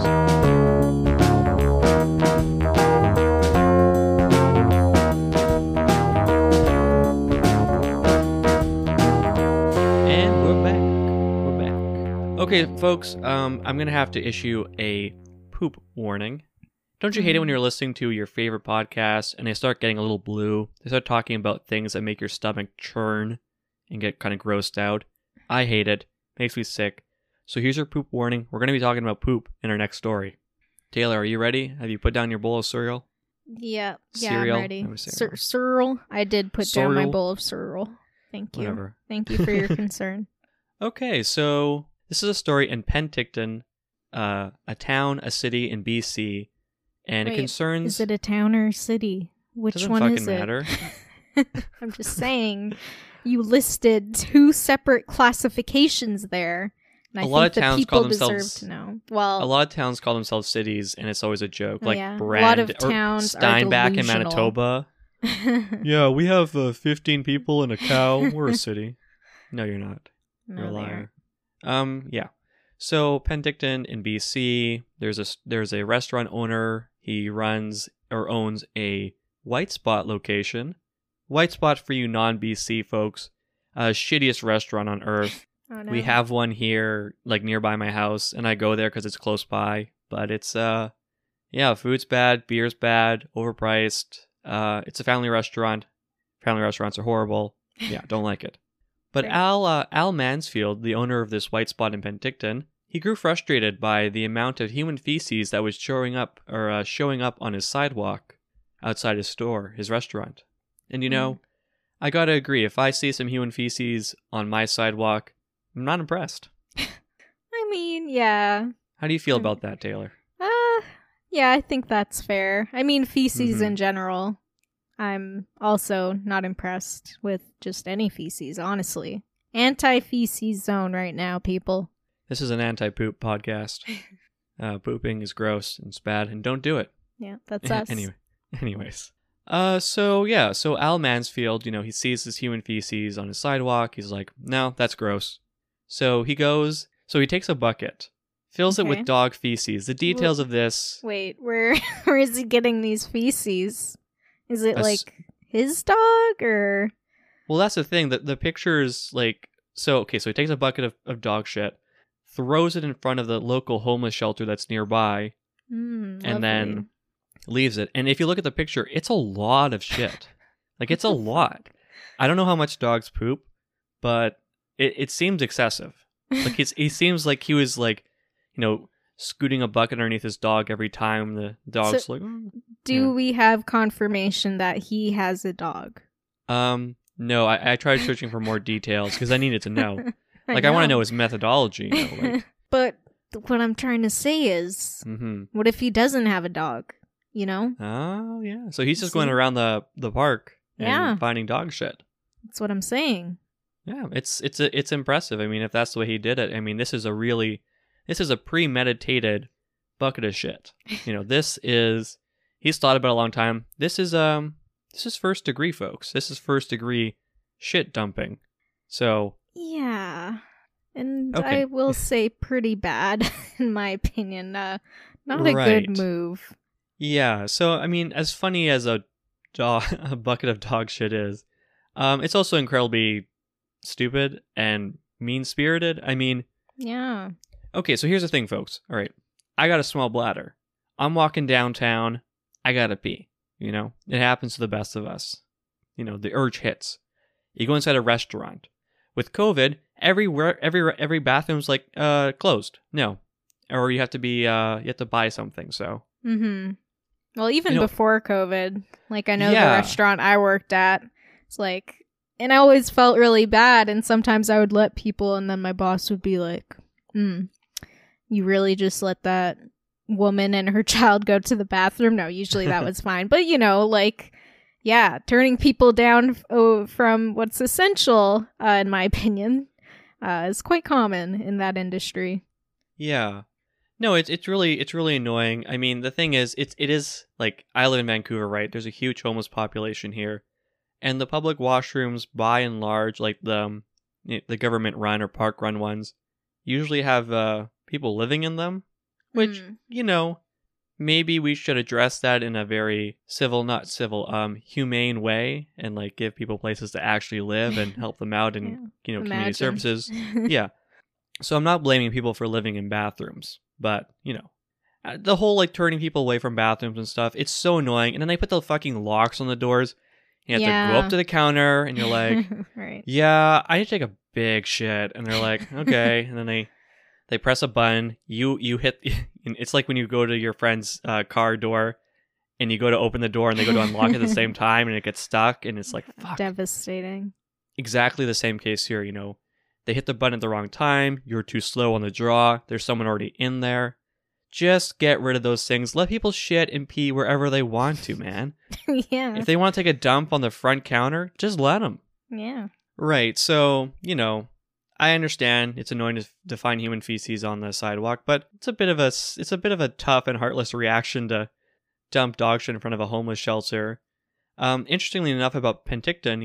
And we're back. Okay, folks, I'm going to have to issue a poop warning. Don't you hate it when you're listening to your favorite podcast and they start getting a little blue? They start talking about things that make your stomach churn and get kind of grossed out. I hate it. Makes me sick. So here's your poop warning. We're going to be talking about poop in our next story. Taylor, are you ready? Have you put down your bowl of cereal? Yeah, Cereal? I'm ready. I'm saying Cereal. I did put down my Cereal? bowl of cereal. Thank you. Whatever. Thank you for your concern. Okay, so this is a story in Penticton, a town, a city in BC, and Wait, it concerns... Is it a town or a city? Which Doesn't one fucking is it? matter. I'm just saying, you listed 2 separate classifications there. And A I lot think of the towns people call deserve themselves- to know. Well, A lot of towns call themselves cities, and it's always a joke. Like yeah. Brand, A lot of or towns are Steinbach in delusional. Manitoba. Yeah, we have 15 people and a cow. We're a city. No, you're not. No, You're a they liar. aren't. Yeah. So Penticton in BC, there's a restaurant owner. He runs or owns a White Spot location. White Spot for you non-BC folks, shittiest restaurant on earth. Oh, no. We have one here, like nearby my house, and I go there because it's close by. But it's food's bad, beer's bad, overpriced. It's a family restaurant. Family restaurants are horrible. Yeah, don't like it. But Right. Al Mansfield, the owner of this White Spot in Penticton, he grew frustrated by the amount of human feces that was showing up on his sidewalk outside his store, his restaurant. And you know, I gotta agree, if I see some human feces on my sidewalk, I'm not impressed. I mean, yeah. How do you feel about that, Taylor? Yeah, I think that's fair. I mean, feces Mhm. in general. I'm also not impressed with just any feces, honestly. Anti-feces zone right now, people. This is an anti-poop podcast. Pooping is gross and it's bad, and don't do it. Yeah, that's us. Anyways. So Al Mansfield, he sees this human feces on his sidewalk. He's like, no, that's gross. So he takes a bucket, fills it Okay. with dog feces. The details of this, Wait, where is he getting these feces? Is it That's- like his dog or? well, that's the thing. The picture's like, so he takes a bucket of dog shit, throws it in front of the local homeless shelter that's nearby, and then leaves it. And if you look at the picture, it's a lot of shit. Like, it's a lot. I don't know how much dogs poop, but it seems excessive. Like, he seems like he was like, scooting a bucket underneath his dog every time the dog's So- like. Do we have confirmation that he has a dog? No, I tried searching for more details because I needed to know. Like, I want to know his methodology. But what I'm trying to say is, what if he doesn't have a dog? Oh yeah, so he's just See? going around the park and Yeah. finding dog shit. That's what I'm saying. Yeah, it's impressive. I mean, if that's the way he did it, I mean, this is a premeditated bucket of shit. He's thought about it a long time. This is first degree, folks. This is first degree shit dumping. So Yeah. And Okay. I will say pretty bad, in my opinion. Not a Right. good move. yeah, so I mean, as funny as a bucket of dog shit is, it's also incredibly stupid and mean-spirited. I mean, Yeah. okay, so here's the thing, folks. All right, I got a small bladder. I'm walking downtown. I gotta pee. It happens to the best of us. The urge hits. You go inside a restaurant. With COVID, every bathroom's like closed. No, or you have to buy something. So. Mm-hmm. Well, even You know- before COVID, like I know Yeah. the restaurant I worked at, it's like, and I always felt really bad. And sometimes I would let people, and then my boss would be like, you really just let that woman and her child go to the bathroom? No, usually that was fine. But, like, yeah, turning people down from what's essential, in my opinion, is quite common in that industry. Yeah. No, it's really annoying. I mean, the thing is, it is like, I live in Vancouver, right? There's a huge homeless population here, and the public washrooms, by and large, like the government run or park run ones, usually have people living in them, which maybe we should address that in a very humane way, and like give people places to actually live and help them out in community services. Yeah. So I'm not blaming people for living in bathrooms. But, the whole, like, turning people away from bathrooms and stuff, it's so annoying. And then they put the fucking locks on the doors. You have to go up to the counter, and you're like, right. Yeah, I need to take a big shit. And they're like, okay. And then they press a button. You hit, it's like when you go to your friend's car door, and you go to open the door, and they go to unlock at the same time, and it gets stuck, and it's like, fuck. Devastating. Exactly the same case here, They hit the button at the wrong time. You're too slow on the draw. There's someone already in there. Just get rid of those things. Let people shit and pee wherever they want to, man. Yeah. If they want to take a dump on the front counter, just let them. Yeah. Right. So, I understand it's annoying to find human feces on the sidewalk, but it's a bit of a tough and heartless reaction to dump dog shit in front of a homeless shelter. Interestingly enough, about Penticton,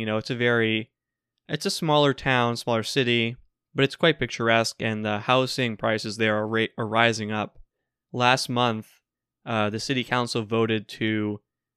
it's a smaller town, smaller city, but it's quite picturesque, and the housing prices there are rising up. Last month, the city council voted to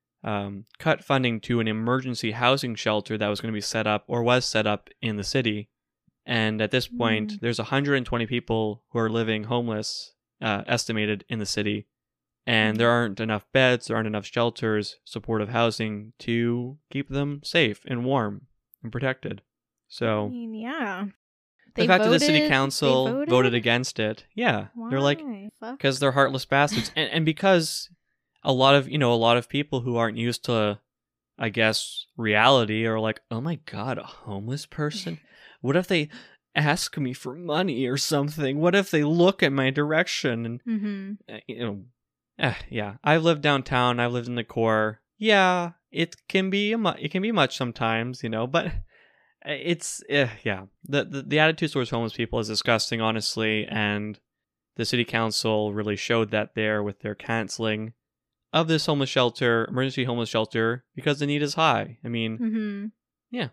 cut funding to an emergency housing shelter that was going to be set up, or was set up, in the city. And at this point, there's 120 people who are living homeless, estimated, in the city. And there aren't enough beds, there aren't enough shelters, supportive housing to keep them safe and warm and protected. So, yeah. The fact that the city council voted against it, yeah. Why? They're like, because they're heartless bastards. and because a lot of people who aren't used to, I guess, reality are like, oh my God, a homeless person? What if they ask me for money or something? What if they look at my direction? And, yeah, I've lived downtown. I've lived in the core. Yeah, it can be much sometimes, but it's yeah. The attitude towards homeless people is disgusting, honestly, and the city council really showed that there with their canceling of this emergency homeless shelter, because the need is high. I mean, yeah.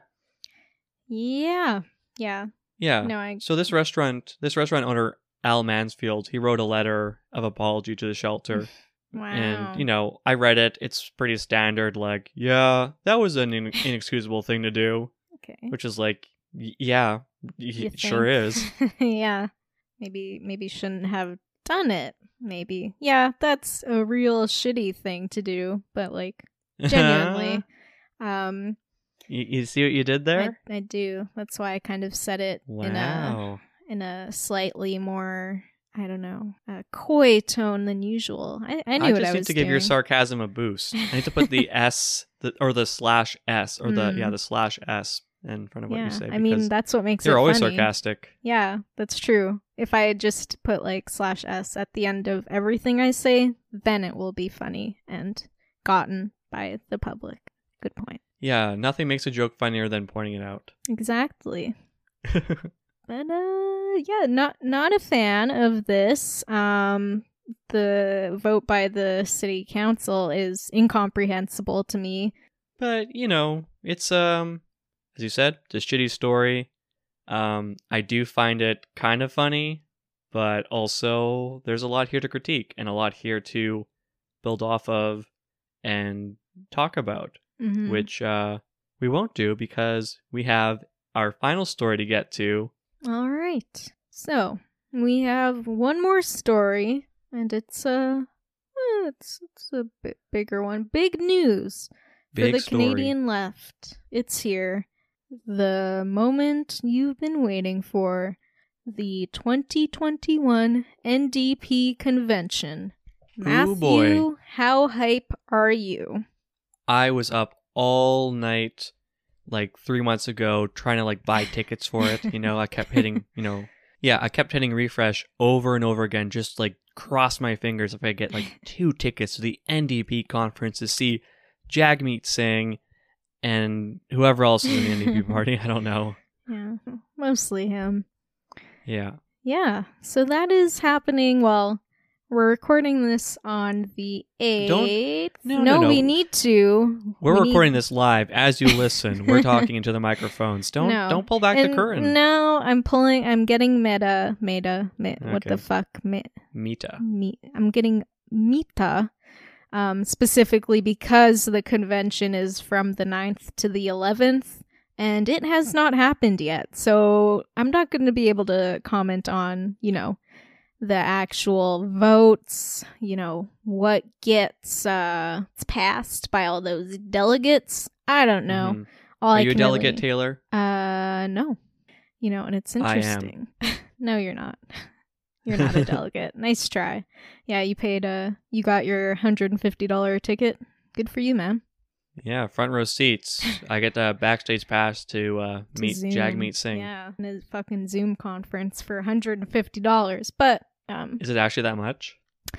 No, So this restaurant owner, Al Mansfield, he wrote a letter of apology to the shelter. Wow. And, I read it. It's pretty standard, like, yeah, that was an inexcusable thing to do. Okay. Which is like, yeah, it sure is. Yeah. Maybe shouldn't have done it. Maybe. Yeah, that's a real shitty thing to do, but like, genuinely. You see what you did there? I do. That's why I kind of said it in a slightly more, I don't know, coy tone than usual. I knew what I was doing. I just need to give your sarcasm a boost. I need to put the S, or the slash S, or the slash S in front of what you say. I mean, that's what makes it funny. You're always funny. Sarcastic. Yeah, that's true. If I had just put like slash S at the end of everything I say, then it will be funny and gotten by the public. Good point. Yeah, nothing makes a joke funnier than pointing it out. Exactly. But yeah, not a fan of this. The vote by the city council is incomprehensible to me. But, it's as you said, it's a shitty story. I do find it kind of funny, but also there's a lot here to critique and a lot here to build off of and talk about, which we won't do because we have our final story to get to. All right. So we have one more story, and it's a bit bigger one. Big news for the Canadian left. It's here. The moment you've been waiting for. The 2021 NDP convention. Matthew, boy. How hype are you? I was up all night, like 3 months ago, trying to buy tickets for it. I kept hitting, Yeah, I kept hitting refresh over and over again, just like cross my fingers if I get like 2 tickets to the NDP conference to see Jagmeet Singh and whoever else is in the NDP party. I don't know. Yeah, mostly him. Yeah. Yeah, so that is happening. Well, we're recording this on the 8th. No, we need to. We're recording this live as you listen. We're talking into the microphones. Don't pull back the curtain. No, I'm getting meta. What the fuck? Meta. I'm getting meta. Specifically because the convention is from the 9th to the 11th. And it has not happened yet. So I'm not going to be able to comment on, the actual votes, what gets passed by all those delegates. I don't know. Mm-hmm. Are you a delegate, Taylor? No. And it's interesting. I am. No, you're not. You're not a delegate. Nice try. Yeah, you got your $150 ticket. Good for you, man. Yeah, front row seats. I get the backstage pass to meet Zoom. Jagmeet Singh. Yeah, in a fucking Zoom conference for $150. But is it actually that much?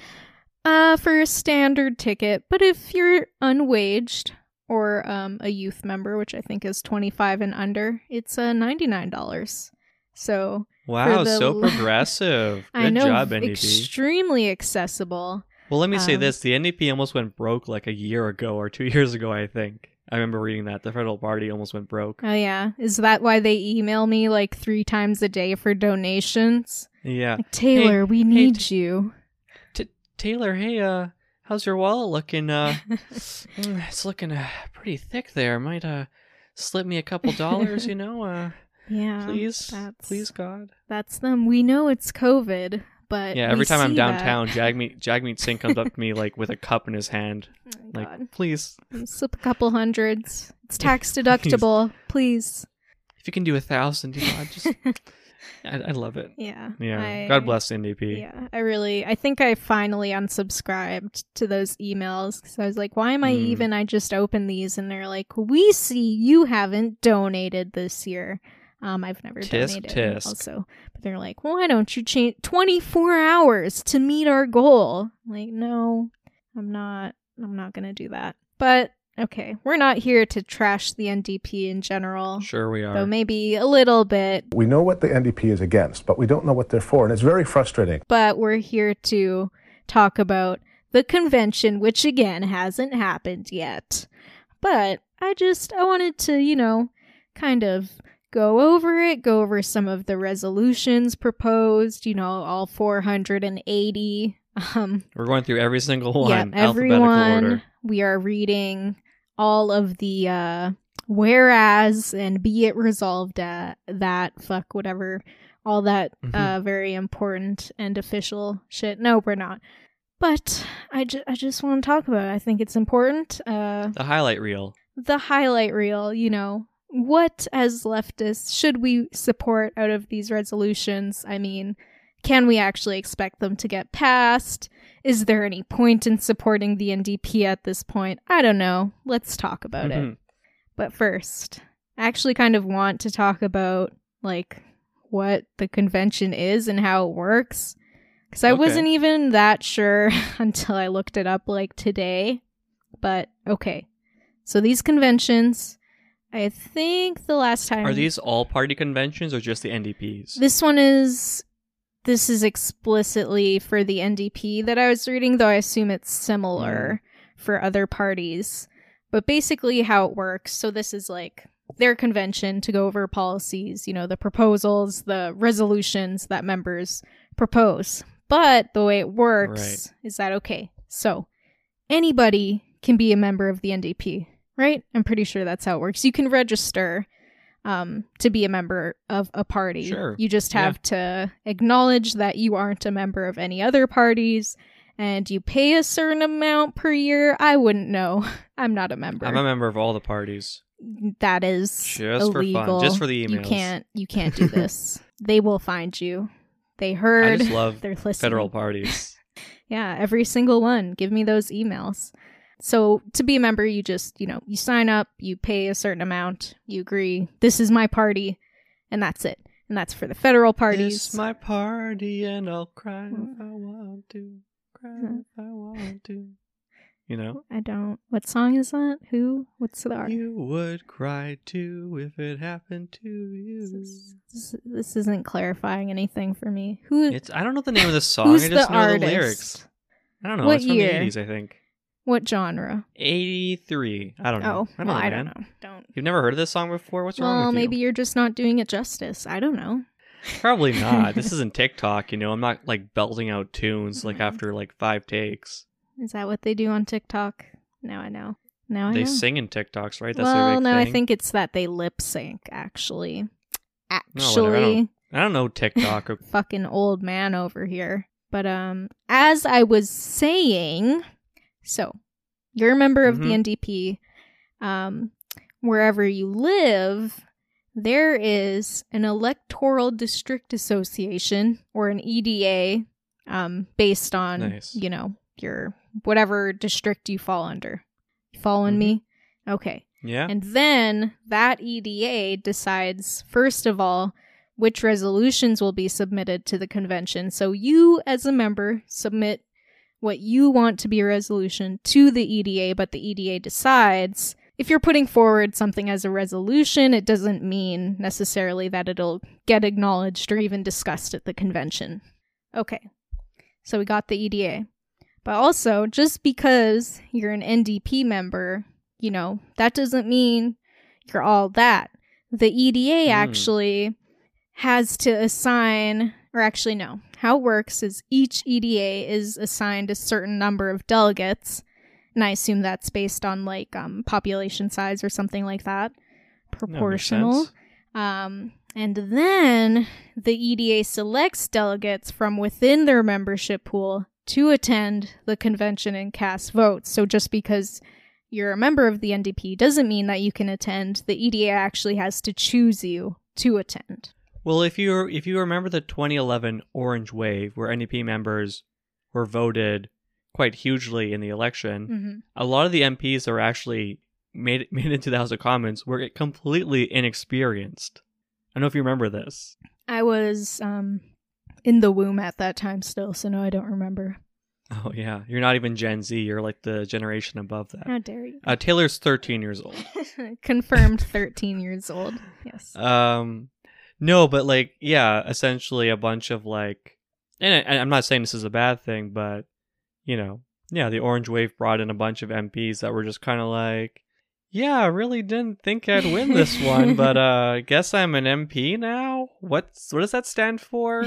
For a standard ticket. But if you're unwaged or a youth member, which I think is 25 and under, it's $99. So wow, so progressive. Good job, NDP. Extremely accessible. Well, let me say this. The NDP almost went broke like a year ago or 2 years ago, I think. I remember reading that. The federal party almost went broke. Oh, yeah. Is that why they email me like 3 times a day for donations? Yeah. Like, Taylor, we need you. Taylor, hey, how's your wallet looking? It's looking pretty thick there. Might slip me a couple dollars, Yeah. Please, God. That's them. We know it's COVID. But yeah, every time I'm downtown, Jagmeet Singh comes up to me like with a cup in his hand, please slip a couple hundreds. It's tax deductible, please. If you can do 1,000, I love it. Yeah. God bless NDP. Yeah, I think I finally unsubscribed to those emails because I was like, why am I even? I just opened these and they're like, we see you haven't donated this year. I've never donated also. But they're like, why don't you change 24 hours to meet our goal? I'm like, no, I'm not going to do that. But okay, we're not here to trash the NDP in general. Sure we are. Though maybe a little bit. We know what the NDP is against, but we don't know what they're for, and it's very frustrating. But we're here to talk about the convention, which again hasn't happened yet. But I wanted to, kind of go over some of the resolutions proposed, all 480. We're going through every single one. Yeah, everyone. Order. We are reading all of the whereas and be it resolved at that, fuck, whatever, all that very important and official shit. No, we're not. But I just want to talk about it. I think it's important. The highlight reel. The highlight reel, what as leftists should we support out of these resolutions? I mean, can we actually expect them to get passed? Is there any point in supporting the NDP at this point? I don't know. Let's talk about it. But first, I actually kind of want to talk about, what the convention is and how it works. Because I wasn't even that sure until I looked it up, today. But, okay. So these conventions... I think the last time... Are these all party conventions or just the NDPs? This is explicitly for the NDP that I was reading, though I assume it's similar for other parties. But basically how it works, so this is their convention to go over policies, the proposals, the resolutions that members propose. But the way it works is that, so anybody can be a member of the NDP. Right? I'm pretty sure that's how it works. You can register to be a member of a party. Sure. You just have to acknowledge that you aren't a member of any other parties, and you pay a certain amount per year. I wouldn't know. I'm not a member. I'm a member of all the parties. That is just illegal. For fun. Just for the emails. You can't do this. They will find you. They heard. I just love they're listening. Federal parties. Yeah, every single one. Give me those emails. So to be a member, you just, you sign up, you pay a certain amount, you agree, this is my party, and that's it. and that's for the federal parties. It's my party, and I'll cry if I want to. Cry if I want to. You know? I don't. What song is that? Who? What's the artist? You would cry too if it happened to you. This isn't clarifying anything for me. Who? I don't know the name of the song. Who's I just the know artist? the lyrics. I don't know. What It's from year? the 80s, I think. What genre? 83. I don't know. Oh, I don't know. Don't. You've never heard of this song before? What's wrong with you? Maybe you're just not doing it justice. I don't know. Probably not. This isn't TikTok, you know. I'm not like belting out tunes like after like 5 takes. Is that what they do on TikTok? Now I know. Now I know. They sing in TikToks, right? That's their big thing. I think it's that they lip sync, actually. No, whatever. I don't know TikTok. Fucking old man over here. But as I was saying, so you're a member of the NDP. Wherever you live, there is an electoral district association or an EDA based on, you know, your whatever district you fall under. You following me? Okay. Yeah. And then that EDA decides, first of all, which resolutions will be submitted to the convention. So you, as a member, submit what you want to be a resolution to the EDA, but the EDA decides. If you're putting forward something as a resolution, it doesn't mean necessarily that it'll get acknowledged or even discussed at the convention. Okay. So we got the EDA. But also, just because you're an NDP member, you know, that doesn't mean you're all that. The EDA actually has to assign, or actually no, how it works is each EDA is assigned a certain number of delegates, and I assume that's based on like population size or something like that, proportional. And then the EDA selects delegates from within their membership pool to attend the convention and cast votes. So just because you're a member of the NDP doesn't mean that you can attend. The EDA actually has to choose you to attend. Well, if you remember the 2011 Orange Wave, where NDP members were voted quite hugely in the election, a lot of the MPs that were actually made into the House of Commons were completely inexperienced. I don't know if you remember this. I was in the womb at that time still, so no, I don't remember. Oh, yeah. You're not even Gen Z. You're like the generation above that. How dare you? Taylor's 13 years old. Confirmed 13 years old. Yes. No, but like, yeah, essentially a bunch of like, and I'm not saying this is a bad thing, but, you know, yeah, the Orange Wave brought in a bunch of MPs that were just kind of like, yeah, I really didn't think I'd win this one, but I guess I'm an MP now? What does that stand for?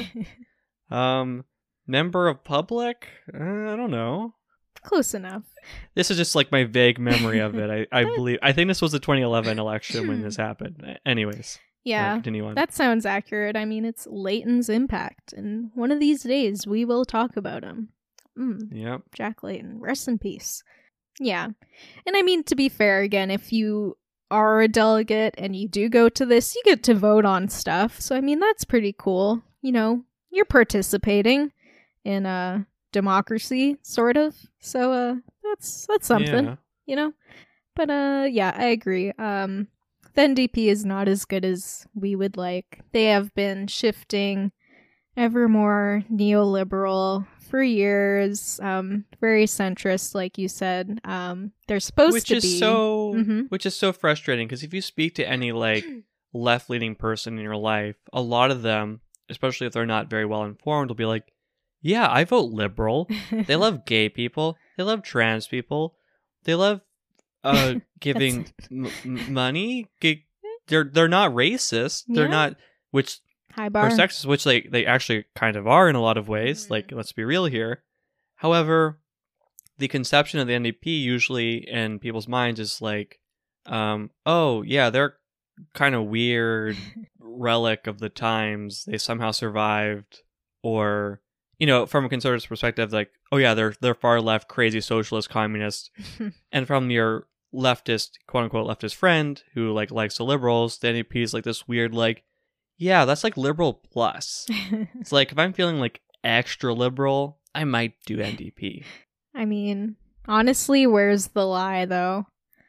Member of public? I don't know. Close enough. This is just like my vague memory of it. I think this was the 2011 election when this happened. Anyways. Yeah, continue on. That sounds accurate. I mean, it's Layton's impact, and one of these days we will talk about him. Yep. Jack Layton, rest in peace. Yeah. And I mean, to be fair, again, if you are a delegate and you do go to this, you get to vote on stuff. So, I mean, that's pretty cool. You know, you're participating in a democracy, sort of. So, that's something, you know? But, yeah, I agree. The NDP is not as good as we would like. They have been shifting ever more neoliberal for years, very centrist, like you said. They're supposed to be. Which is so frustrating, because if you speak to any like left-leaning person in your life, a lot of them, especially if they're not very well informed, will be like, yeah, I vote liberal. They love gay people. They love trans people. They love giving money. They're not racist. They're not, which high bar. Or sexist, which they actually kind of are in a lot of ways. Like, let's be real here. However, the conception of the NDP usually in people's minds is like, oh yeah, they're kind of weird relic of the times. They somehow survived, or, you know, from a conservative perspective, like, oh yeah, they're far left, crazy socialist, communist. And from your leftist, quote unquote, leftist friend who like likes the liberals, the NDP is like this weird, like, yeah, that's like liberal plus. It's like, if I'm feeling like extra liberal, I might do NDP. I mean, honestly, where's the lie though?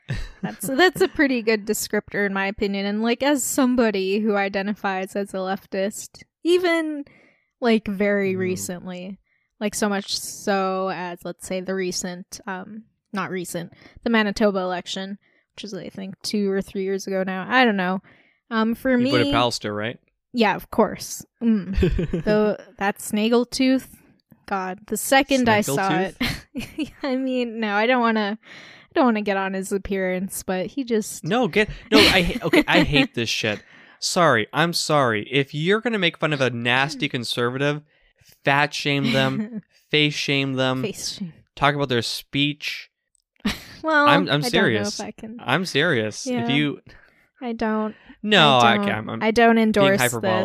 That's a pretty good descriptor in my opinion. And like as somebody who identifies as a leftist, even like very recently, like so much so as let's say the recent, not recent, the Manitoba election, which is I think 2 or 3 years ago now. I don't know. For me, you voted Pallister, right? Yeah, of course. Though that Snaggletooth, God, the second I saw it, I mean, no, I don't want to get on his appearance, but he just I hate this shit. I'm sorry. If you're gonna make fun of a nasty conservative, fat shame them, face shame them, talk about their speech. Well, I'm serious. I don't know if I can. I'm serious. Yeah. If you, I don't. No, I don't endorse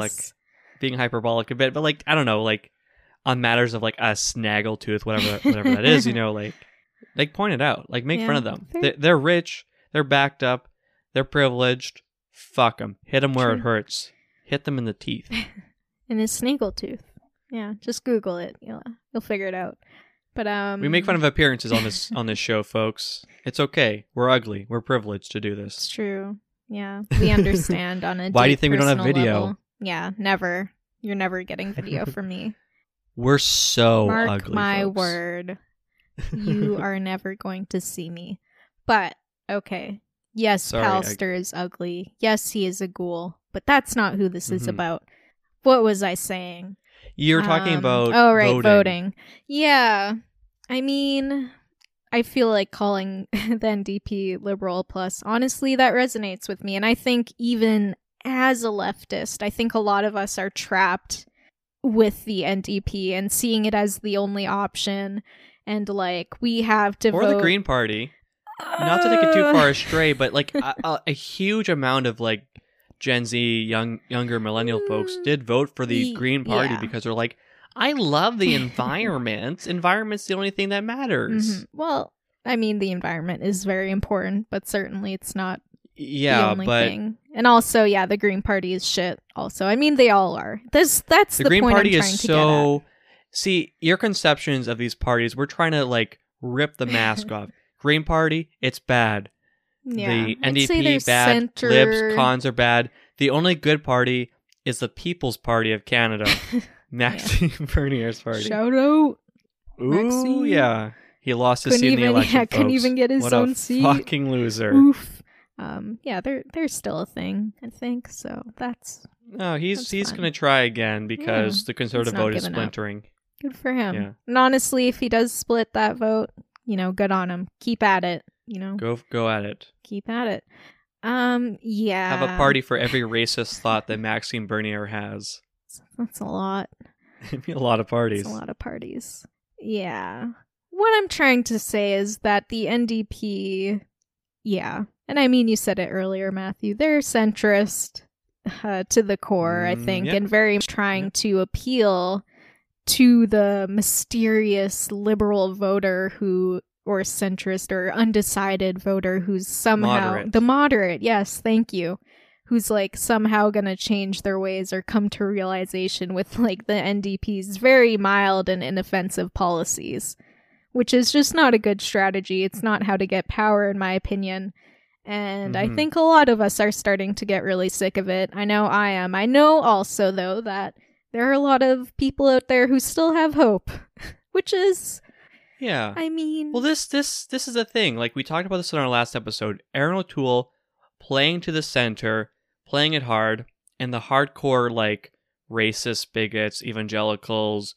being hyperbolic a bit, but like I don't know, like on matters of like a snaggletooth, whatever that is, you know, like point it out, like make fun of them. They're rich, they're backed up, they're privileged. Fuck them. Hit them where it hurts. Hit them in the teeth. And his snaggletooth. Yeah, just Google it. You'll figure it out. But we make fun of appearances on this show, folks. It's okay. We're ugly. We're privileged to do this. It's true. Yeah, we understand on a Why do you think we don't have video? Level. Yeah, never. You're never getting video from me. We're so Mark ugly, my folks. word. You are never going to see me. But, okay. Yes, Pallister is ugly. Yes, he is a ghoul. But that's not who this is about. What was I saying? You were talking about voting. Yeah. I mean, I feel like calling the NDP liberal plus. Honestly, that resonates with me. And I think even as a leftist, I think a lot of us are trapped with the NDP and seeing it as the only option. And like, we have to vote. Or the Green Party. Not to take it too far astray, but like a huge amount of like Gen Z, younger millennial folks did vote for the Green Party because they're like, I love the environment. Environment's the only thing that matters. Well, I mean, the environment is very important, but certainly it's not the only thing. And also, the Green Party is shit. Also, I mean, they all are. That's the Green point Party I'm trying is to get at. See, your conceptions of these parties, we're trying to like rip the mask off. Green Party, it's bad. Yeah, the NDP, bad. Libs, cons are bad. The only good party is the People's Party of Canada. Maxime Bernier's party. Shout out. Ooh, Maxime. Yeah. He lost his seat in the election, folks. Couldn't even get his own seat. Fucking loser. Oof. They're still a thing, I think. So that's... No, he's going to try again because the conservative vote is splintering. Good for him. Yeah. And honestly, if he does split that vote, good on him. Keep at it, Go at it. Keep at it. Yeah. Have a party for every racist thought that Maxime Bernier has. That's a lot. It'd be a lot of parties. That's a lot of parties. Yeah. What I'm trying to say is that the NDP, and I mean, you said it earlier, Matthew, they're centrist to the core, I think, and very much trying to appeal to the mysterious liberal voter or centrist or undecided voter who's somehow the moderate. Yes, thank you. Who's like somehow gonna change their ways or come to realization with like the NDP's very mild and inoffensive policies, which is just not a good strategy. It's not how to get power, in my opinion. And I think a lot of us are starting to get really sick of it. I know I am. I know also, though, that there are a lot of people out there who still have hope, which is... Yeah. I mean... Well, this is the thing. Like, we talked about this in our last episode. Aaron O'Toole playing to the center, playing it hard, and the hardcore, like, racist bigots, evangelicals,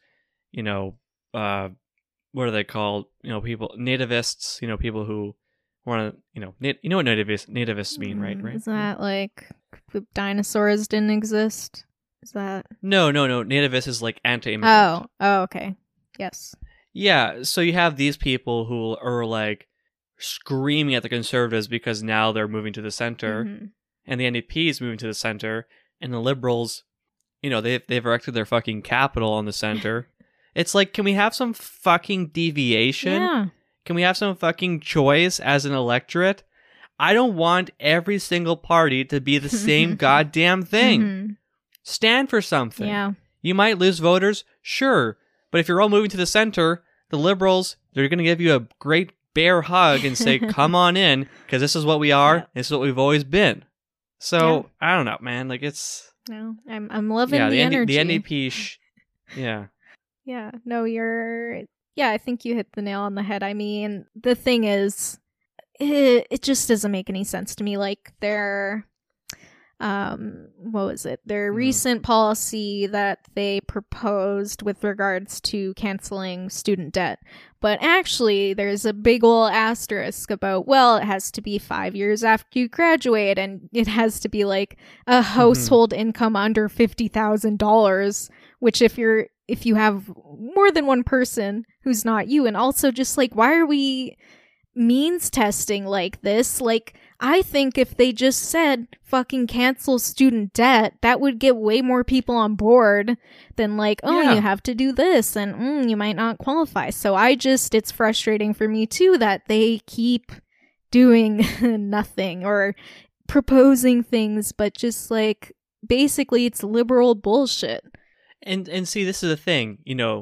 what are they called? People, nativists, people who want to, you know what nativists mean, right? Is that like the dinosaurs didn't exist? Is that... No. Nativist is like anti-immigrant. Oh, okay. Yes. Yeah, so you have these people who are like screaming at the conservatives because now they're moving to the center, and the NDP is moving to the center, and the liberals, they've erected their fucking capital on the center. It's like, can we have some fucking deviation? Yeah. Can we have some fucking choice as an electorate? I don't want every single party to be the same goddamn thing. Stand for something. Yeah. You might lose voters, sure. But if you're all moving to the center, the liberals, they're going to give you a great bear hug and say, come on in, because this is what we are. Yeah. This is what we've always been. So, I don't know, man. Like, it's... No, I'm loving the energy. The NDP... yeah. Yeah, no, I think you hit the nail on the head. I mean, the thing is, it just doesn't make any sense to me. Like, their, what was it? Their recent policy that they proposed with regards to canceling student debt. But actually, there's a big ol' asterisk about, well, it has to be 5 years after you graduate, and it has to be like a household income under $50,000, which if you have more than one person who's not you, and also just like, why are we means testing like this? Like, I think if they just said fucking cancel student debt, that would get way more people on board than like, you have to do this and you might not qualify. So it's frustrating for me too that they keep doing nothing or proposing things, but just like, basically it's liberal bullshit. And see, this is the thing,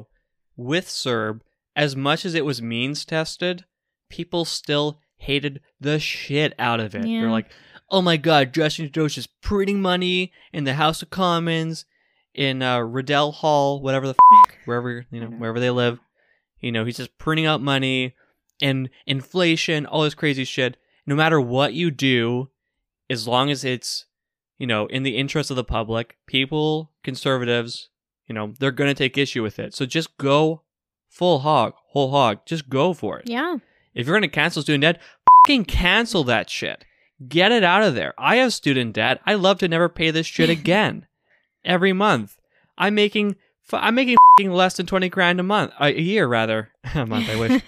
with CERB, as much as it was means tested, people still hated the shit out of it. Yeah. They're like, oh my god, Justin Trudeau's just printing money in the House of Commons, in Riddell Hall, whatever the wherever they live. He's just printing out money and inflation, all this crazy shit. No matter what you do, as long as it's, in the interest of the public, people, conservatives, they're going to take issue with it. So just go whole hog. Just go for it. Yeah. If you're going to cancel student debt, fucking cancel that shit. Get it out of there. I have student debt. I love to never pay this shit again. Every month. I'm making fucking less than 20 grand a year rather. A month, I wish.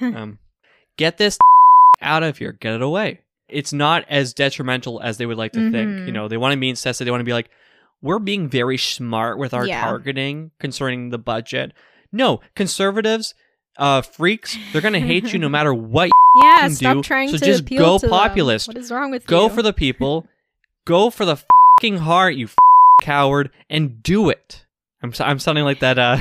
Get this out of here. Get it away. It's not as detrimental as they would like to think. They want to means test it. They want to be like, we're being very smart with our targeting concerning the budget. No, conservatives, freaks, they're going to hate you no matter what you can stop do. Trying so to just appeal go to populist. Them. What is wrong with go you? For the people. Go for the fucking heart, you coward, and do it. I'm sounding like that.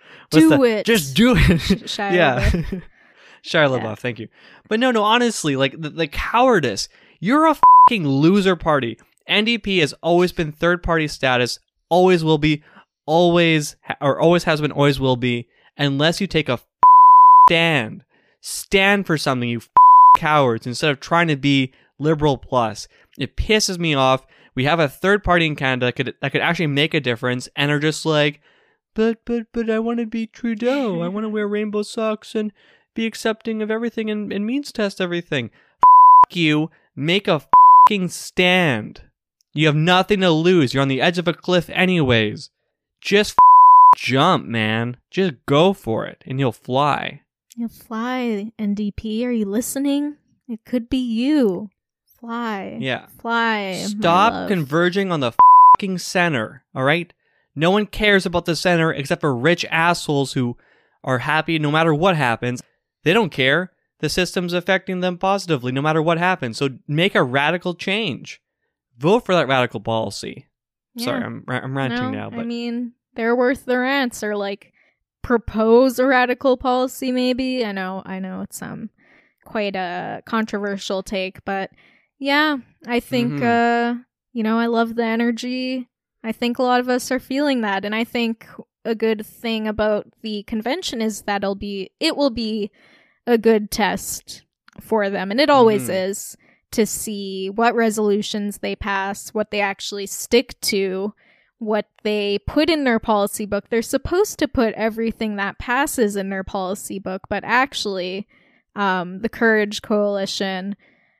It. Just do it. Shia LaBeouf. Shia LaBeouf, thank you. But no, honestly, like the cowardice. You're a fucking loser party. NDP has always been third party status, always will be, always has been, always will be, unless you take a stand. Stand for something, you cowards, instead of trying to be liberal plus. It pisses me off. We have a third party in Canada that could actually make a difference, and are just like, but I want to be Trudeau. I want to wear rainbow socks and be accepting of everything and means test everything. You, make a fucking stand. You have nothing to lose. You're on the edge of a cliff anyways. Just jump, man. Just go for it, and you'll fly. You'll fly, NDP. Are you listening? It could be you. Fly. Yeah. Fly. Stop converging on the fucking center, all right? No one cares about the center except for rich assholes who are happy no matter what happens. They don't care. The system's affecting them positively no matter what happens. So make a radical change. Vote for that radical policy. Yeah. Sorry, I'm ranting now. But I mean, they're worth their rants, or like propose a radical policy maybe. I know it's quite a controversial take, but yeah, I think I love the energy. I think a lot of us are feeling that, and I think a good thing about the convention is that it will be a good test for them, and it always is, to see what resolutions they pass, what they actually stick to, what they put in their policy book. They're supposed to put everything that passes in their policy book, but actually, the Courage Coalition,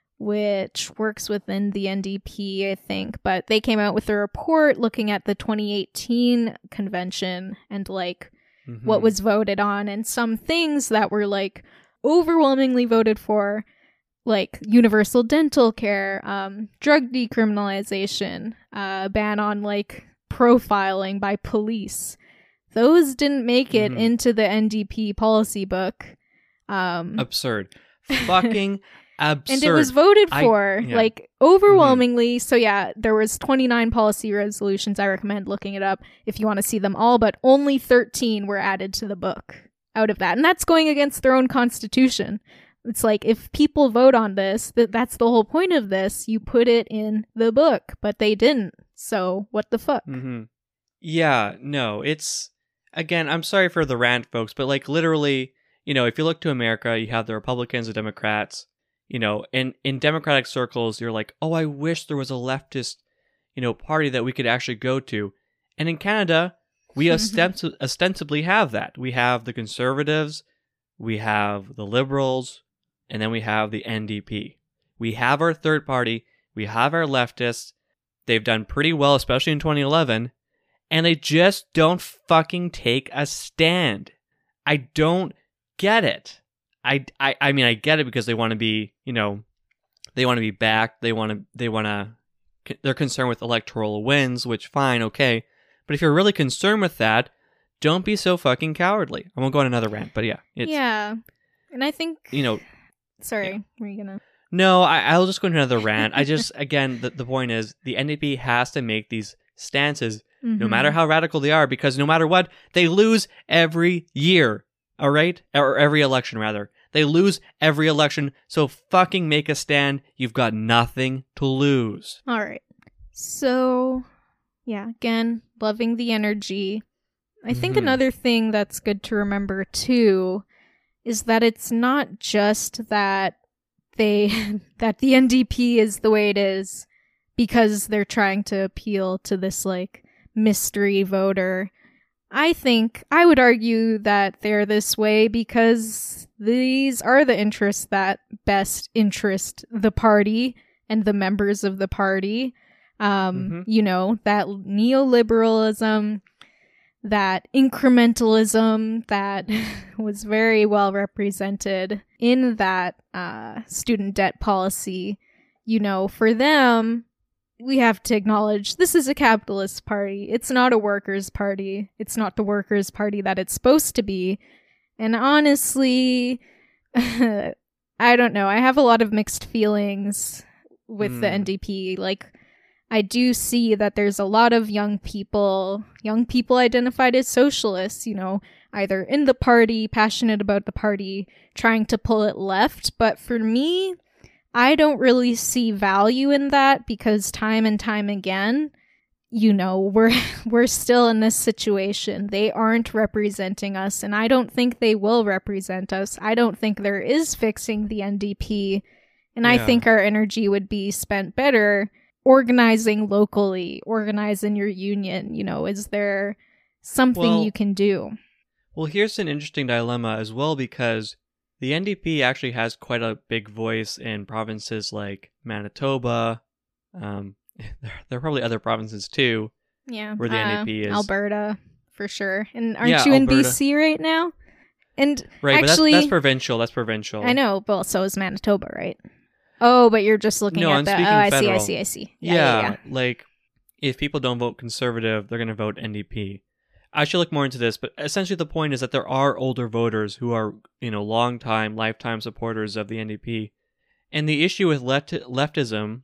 which works within the NDP, I think, but they came out with a report looking at the 2018 convention and like what was voted on, and some things that were like overwhelmingly voted for, like universal dental care, drug decriminalization, ban on like profiling by police. Those didn't make it into the NDP policy book. Absurd. Fucking absurd. And it was voted for like overwhelmingly. So yeah, there was 29 policy resolutions. I recommend looking it up if you want to see them all, but only 13 were added to the book out of that. And that's going against their own constitution. It's like, if people vote on this, that's the whole point of this. You put it in the book, but they didn't. So what the fuck? Mm-hmm. Yeah, no, it's, again, I'm sorry for the rant, folks, but like literally, you know, if you look to America, you have the Republicans and Democrats, you know, and in Democratic circles, you're like, oh, I wish there was a leftist, you know, party that we could actually go to. And in Canada, we ostensibly have that. We have the Conservatives, we have the Liberals, and then we have the NDP. We have our third party, we have our leftists. They've done pretty well, especially in 2011, and they just don't fucking take a stand. I don't get it. I mean, I get it because they want to be, you know, they want to be backed. They're concerned with electoral wins, which fine, okay. But if you're really concerned with that, don't be so fucking cowardly. I won't go on another rant, but yeah. Yeah. And I think, you know. Sorry, yeah. were you gonna? No, I'll just go into another rant. I just, again, the point is the NDP has to make these stances, no matter how radical they are, because no matter what, they lose every year, all right? Or every election, rather. They lose every election, so fucking make a stand. You've got nothing to lose. All right. So, yeah, again, loving the energy. I think another thing that's good to remember, too, is that it's not just that that the NDP is the way it is because they're trying to appeal to this, like, mystery voter. I think I would argue that they're this way because these are the interests that best interest the party and the members of the party. You know, that neoliberalism, that incrementalism that was very well represented in that student debt policy. You know, for them, we have to acknowledge this is a capitalist party. It's not a workers' party. It's not the workers' party that it's supposed to be. And honestly, I don't know. I have a lot of mixed feelings with the NDP. Like, I do see that there's a lot of young people identified as socialists, you know, either in the party, passionate about the party, trying to pull it left. But for me, I don't really see value in that because time and time again, you know, we're still in this situation. They aren't representing us, and I don't think they will represent us. I don't think there is fixing the NDP, and I think our energy would be spent better organizing locally, organize in your union. You know, is there something you can do? Well, here's an interesting dilemma as well, because the NDP actually has quite a big voice in provinces like Manitoba. There are probably other provinces too. Yeah, where the NDP is. Alberta, for sure. And aren't you in BC right now? And right, actually, but that's provincial. That's provincial. I know, but so is Manitoba, right? Oh, but you're just looking at that. Oh, I see. Yeah. Like, if people don't vote Conservative, they're going to vote NDP. I should look more into this, but essentially the point is that there are older voters who are, you know, lifetime supporters of the NDP. And the issue with leftism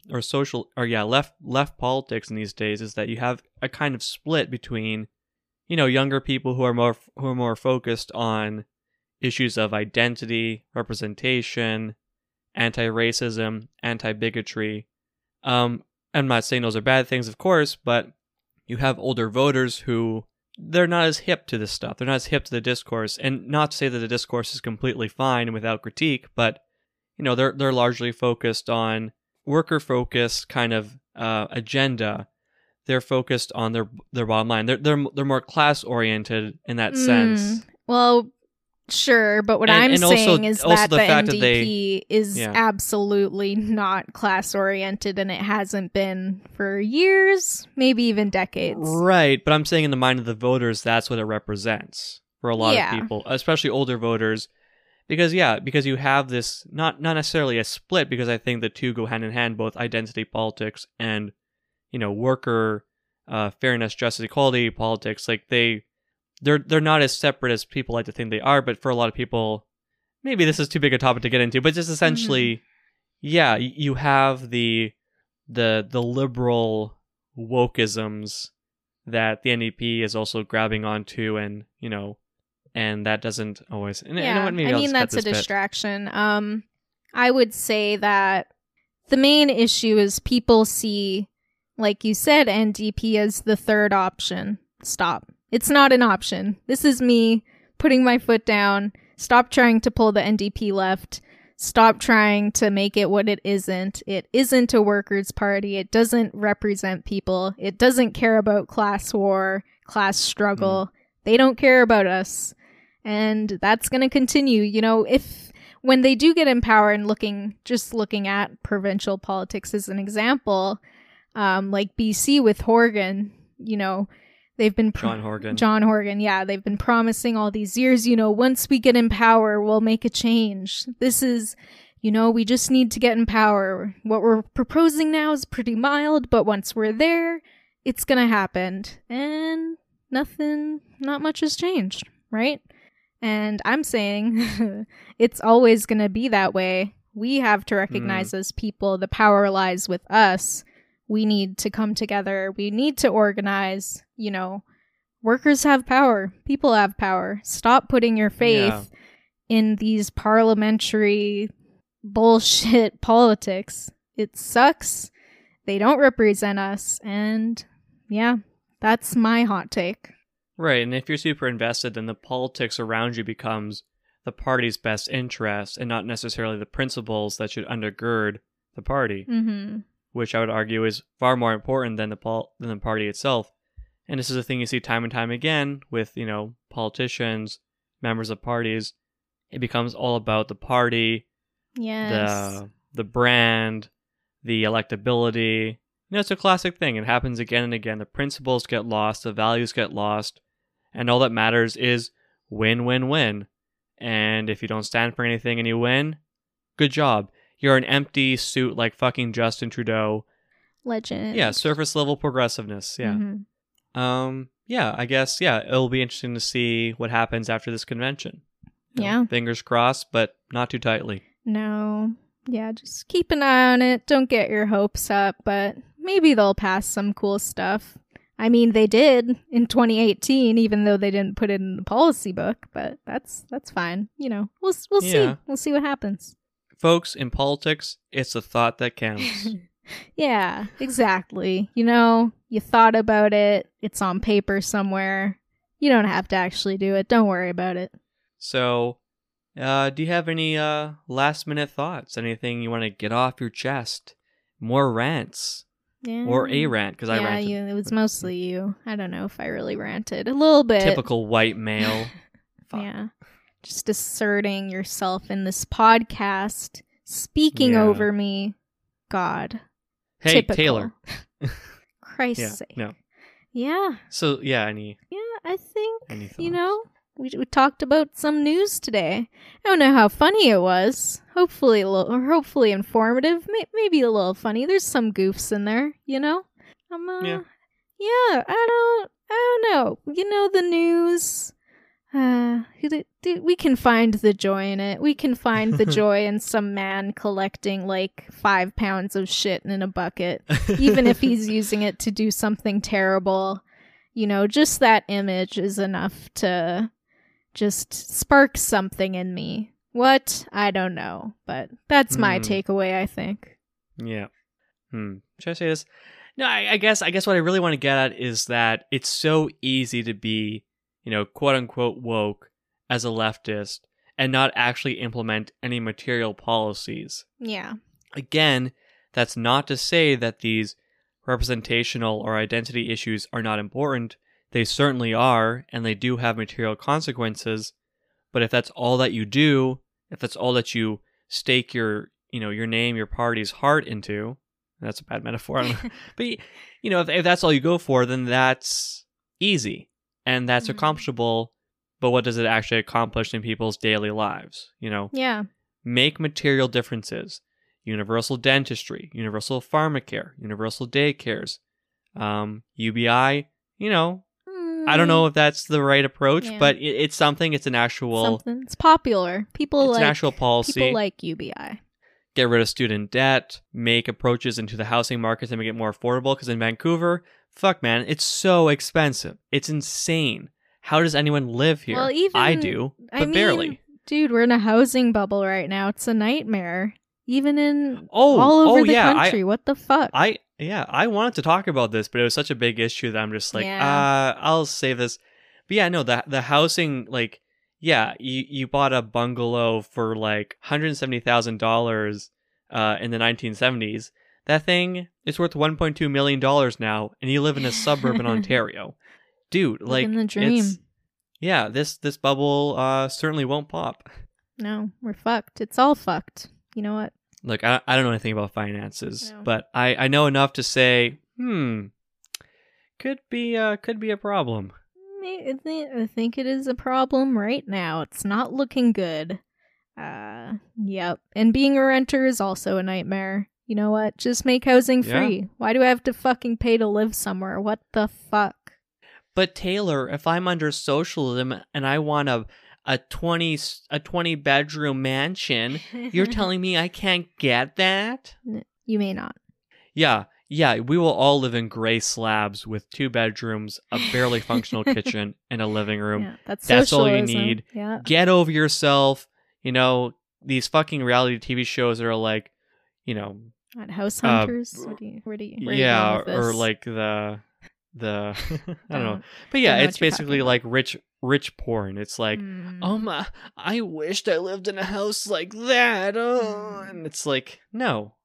or left politics in these days is that you have a kind of split between, you know, younger people who are more focused on issues of identity, representation, anti-racism, anti-bigotry. I'm not saying those are bad things, of course, but you have older voters who they're not as hip to this stuff. They're not as hip to the discourse, and not to say that the discourse is completely fine and without critique, but you know, they're largely focused on worker-focused kind of agenda. They're focused on their bottom line. They're more class-oriented in that sense. Well, sure, but what I'm saying is that the NDP is absolutely not class-oriented, and it hasn't been for years, maybe even decades. Right, but I'm saying in the mind of the voters, that's what it represents for a lot of people, especially older voters. Because you have this, not necessarily a split, because I think the two go hand in hand, both identity politics and, you know, worker fairness, justice, equality politics. Like they're not as separate as people like to think they are, but for a lot of people, maybe this is too big a topic to get into, but just essentially, you have the liberal wokeisms that the NDP is also grabbing onto, and, you know, and that doesn't always. And you know what, maybe I mean, that's a distraction. I would say that the main issue is people see, like you said, NDP as the third option. Stop. It's not an option. This is me putting my foot down. Stop trying to pull the NDP left. Stop trying to make it what it isn't. It isn't a workers' party. It doesn't represent people. It doesn't care about class war, class struggle. They don't care about us. And that's going to continue. You know, when they do get in power and looking at provincial politics as an example, like BC with Horgan, you know, they've been John Horgan, yeah, they've been promising all these years, you know, once we get in power, we'll make a change. This is, you know, we just need to get in power. What we're proposing now is pretty mild, but once we're there, it's gonna happen. And not much has changed, right? And I'm saying it's always gonna be that way. We have to recognize as people, the power lies with us. We need to come together. We need to organize. You know, workers have power. People have power. Stop putting your faith in these parliamentary bullshit politics. It sucks. They don't represent us. And yeah, that's my hot take. Right. And if you're super invested, then the politics around you becomes the party's best interest and not necessarily the principles that should undergird the party. Mm-hmm. Which I would argue is far more important than the party itself. And this is a thing you see time and time again with, you know, politicians, members of parties. It becomes all about the party, the brand, the electability. You know, it's a classic thing. It happens again and again. The principles get lost, the values get lost, and all that matters is win, win, win. And if you don't stand for anything and you win, good job. You're an empty suit like fucking Justin Trudeau. Legend. Yeah, surface level progressiveness. Yeah. Mm-hmm. Yeah, I guess, it'll be interesting to see what happens after this convention. Yeah. Fingers crossed, but not too tightly. No. Yeah, just keep an eye on it. Don't get your hopes up, but maybe they'll pass some cool stuff. I mean, they did in 2018, even though they didn't put it in the policy book, but that's fine. You know, we'll see. We'll see what happens. Folks, in politics, it's the thought that counts. Yeah, exactly. You know, you thought about it. It's on paper somewhere. You don't have to actually do it. Don't worry about it. So, do you have any last minute thoughts? Anything you want to get off your chest? More rants? Yeah. Or a rant, because I ranted. Yeah, it was mostly you. I don't know if I really ranted. A little bit. Typical white male. Yeah. Just asserting yourself in this podcast, speaking over me. God. Hey, Typical. Taylor. Christ's sake. No. Yeah. So, I think, you know, we talked about some news today. I don't know how funny it was. Hopefully informative. Maybe a little funny. There's some goofs in there, you know? Yeah, I don't know. You know, the news... we can find the joy in it. We can find the joy in some man collecting like 5 pounds of shit in a bucket, even if he's using it to do something terrible. You know, just that image is enough to just spark something in me. What? I don't know, but that's my takeaway, I think. Yeah. Should I say this? No, I guess what I really want to get at is that it's so easy to be, you know, quote unquote woke as a leftist and not actually implement any material policies. Yeah. Again, that's not to say that these representational or identity issues are not important. They certainly are, and they do have material consequences. But if that's all that you do, if that's all that you stake your name, your party's heart into, that's a bad metaphor, I don't know. But, you know, if that's all you go for, then that's easy. And that's accomplishable, but what does it actually accomplish in people's daily lives? You know? Yeah. Make material differences. Universal dentistry, universal pharmacare, universal daycares, UBI, you know. I don't know if that's the right approach, but it's something. It's an actual... It's popular. It's an actual policy. People like UBI. Get rid of student debt. Make approaches into the housing market to make it more affordable. Because in Vancouver... Fuck, man, it's so expensive. It's insane. How does anyone live here? Well, even I do, but barely. Dude, we're in a housing bubble right now. It's a nightmare. even in all over the country. What the fuck? I wanted to talk about this, but it was such a big issue that I'm just like, I'll save this. But yeah, no, the housing, like, yeah, you bought a bungalow for like $170,000 in the 1970s. That thing is worth $1.2 million now, and you live in a suburb in Ontario. Dude, like, living the dream. Yeah, this bubble certainly won't pop. No, we're fucked. It's all fucked. You know what? Look, I don't know anything about finances, but I know enough to say, could be a problem. I think it is a problem right now. It's not looking good. Yep. And being a renter is also a nightmare. You know what? Just make housing free. Yeah. Why do I have to fucking pay to live somewhere? What the fuck? But Taylor, if I'm under socialism and I want a 20 bedroom mansion, you're telling me I can't get that? You may not. Yeah, we will all live in gray slabs with 2 bedrooms, a barely functional kitchen, and a living room. Yeah, that's all you need. Yeah. Get over yourself. You know, these fucking reality TV shows are like, you know, what, House Hunters? Where do you yeah, with this? or like the I don't know. But yeah, it's basically like rich porn. It's like, oh my, I wished I lived in a house like that. Oh, and it's like, no.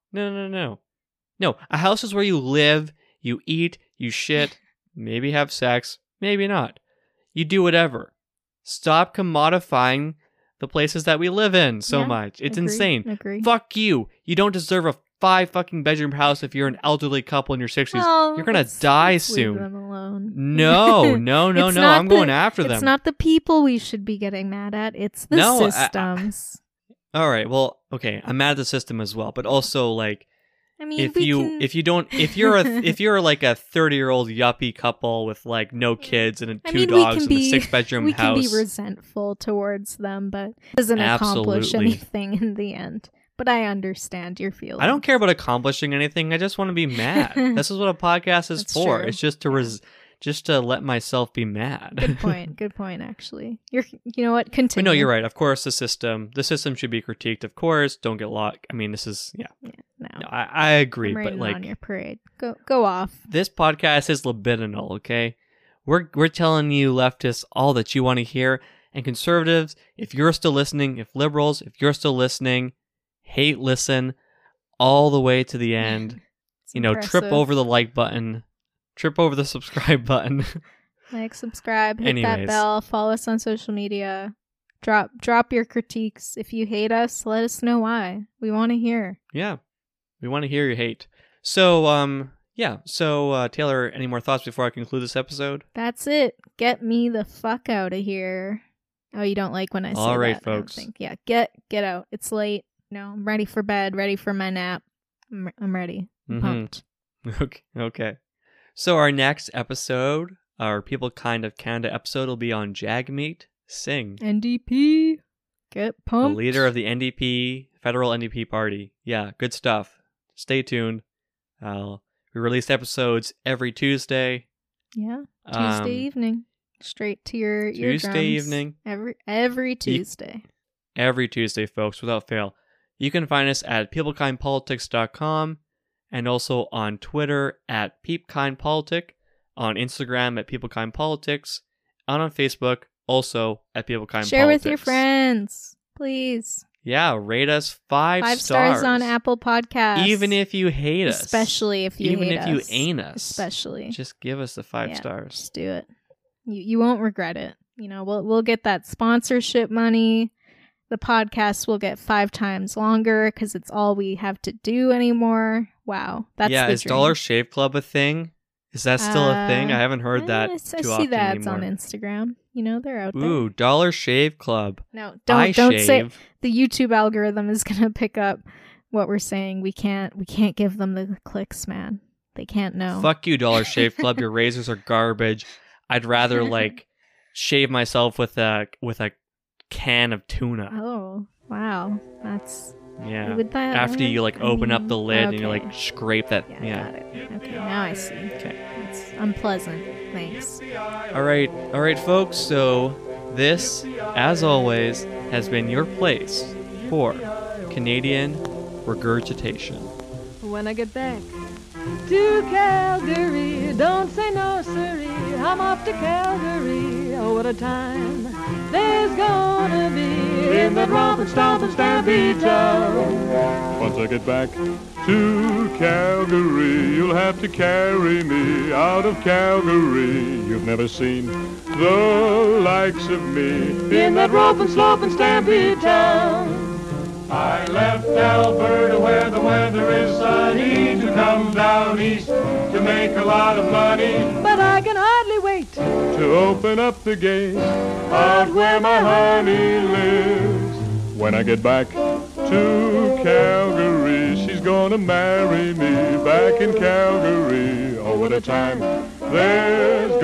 No, a house is where you live, you eat, you shit, maybe have sex, maybe not. You do whatever. Stop commodifying the places that we live in so much. It's insane. Agree. Fuck you. You don't deserve a 5 fucking bedroom house if you're an elderly couple in your 60s. Well, you're gonna die soon. Leave them alone. No. I'm going after them. It's not the people we should be getting mad at. It's the systems. All right. Well, okay. I'm mad at the system as well, but also like, I mean, if you're like a 30-year-old yuppie couple with like no kids and 2 dogs in a 6-bedroom house, we can be resentful towards them, but it doesn't accomplish anything in the end. But I understand your feelings. I don't care about accomplishing anything. I just want to be mad. This is what a podcast is for. True. It's just to let myself be mad. Good point. Actually, you know what? Continue. But no, you're right. Of course, the system should be critiqued. Of course, don't get locked. I mean, this is No, I agree. I'm but like on your parade, go off. This podcast is libidinal. Okay, we're telling you leftists all that you want to hear, and conservatives, if you're still listening, if liberals, if you're still listening, listen all the way to the end. Trip over the like button. Trip over the subscribe button. Like, subscribe, hit that bell, follow us on social media. Drop your critiques. If you hate us, let us know why. We want to hear. Yeah. We want to hear your hate. So, Taylor, any more thoughts before I conclude this episode? That's it. Get me the fuck out of here. Oh, you don't like when I say that? All right, folks. Yeah, get out. It's late. I'm ready for bed, ready for my nap. I'm ready. I'm pumped. Okay. So our next episode, our People Kind of Canada episode, will be on Jagmeet Singh. NDP. Get pumped. The leader of the NDP, federal NDP party. Yeah, good stuff. Stay tuned. We release episodes every Tuesday. Yeah, Tuesday evening. Straight to your eardrums. Tuesday evening. Every Tuesday. Every Tuesday, folks, without fail. You can find us at peoplekindpolitics.com. And also on Twitter at PeepKindPolitic, on Instagram at PeopleKindPolitics, and on Facebook also at PeopleKindPolitics. Share with your friends, please. Yeah, rate us 5 stars. 5 stars on Apple Podcasts. Even if you hate us. Especially if you hate us. Even if you ain't us. Especially. Just give us the 5 stars. Just do it. You won't regret it. We'll get that sponsorship money. The podcast will get 5 times longer because it's all we have to do anymore. Wow, that's the is dream. Dollar Shave Club a thing? Is that still a thing? I haven't heard that too often anymore. I see the ads on Instagram. They're out there. Ooh, Dollar Shave Club. No, don't say the YouTube algorithm is gonna pick up what we're saying. We can't give them the clicks, man. They can't know. Fuck you, Dollar Shave Club. Your razors are garbage. I'd rather shave myself with a can of tuna. Oh, wow. That's after you open up the lid and you scrape that. Got it. Okay, now I see. Okay. It's unpleasant. Thanks. All right, folks. So this, as always, has been your place for Canadian regurgitation. When I get back to Calgary, don't say no, sirree, I'm off to Calgary. Oh, what a time there's gonna be in that rompin', stompin', stampede town. Once I get back to Calgary, you'll have to carry me out of Calgary. You've never seen the likes of me In that rompin', slopin', stampede town. I left Alberta where the weather is sunny to come down east to make a lot of money. But I can hardly wait To open up the gate out where my honey lives. When I get back to Calgary, she's gonna marry me back in Calgary. Oh, what a time there's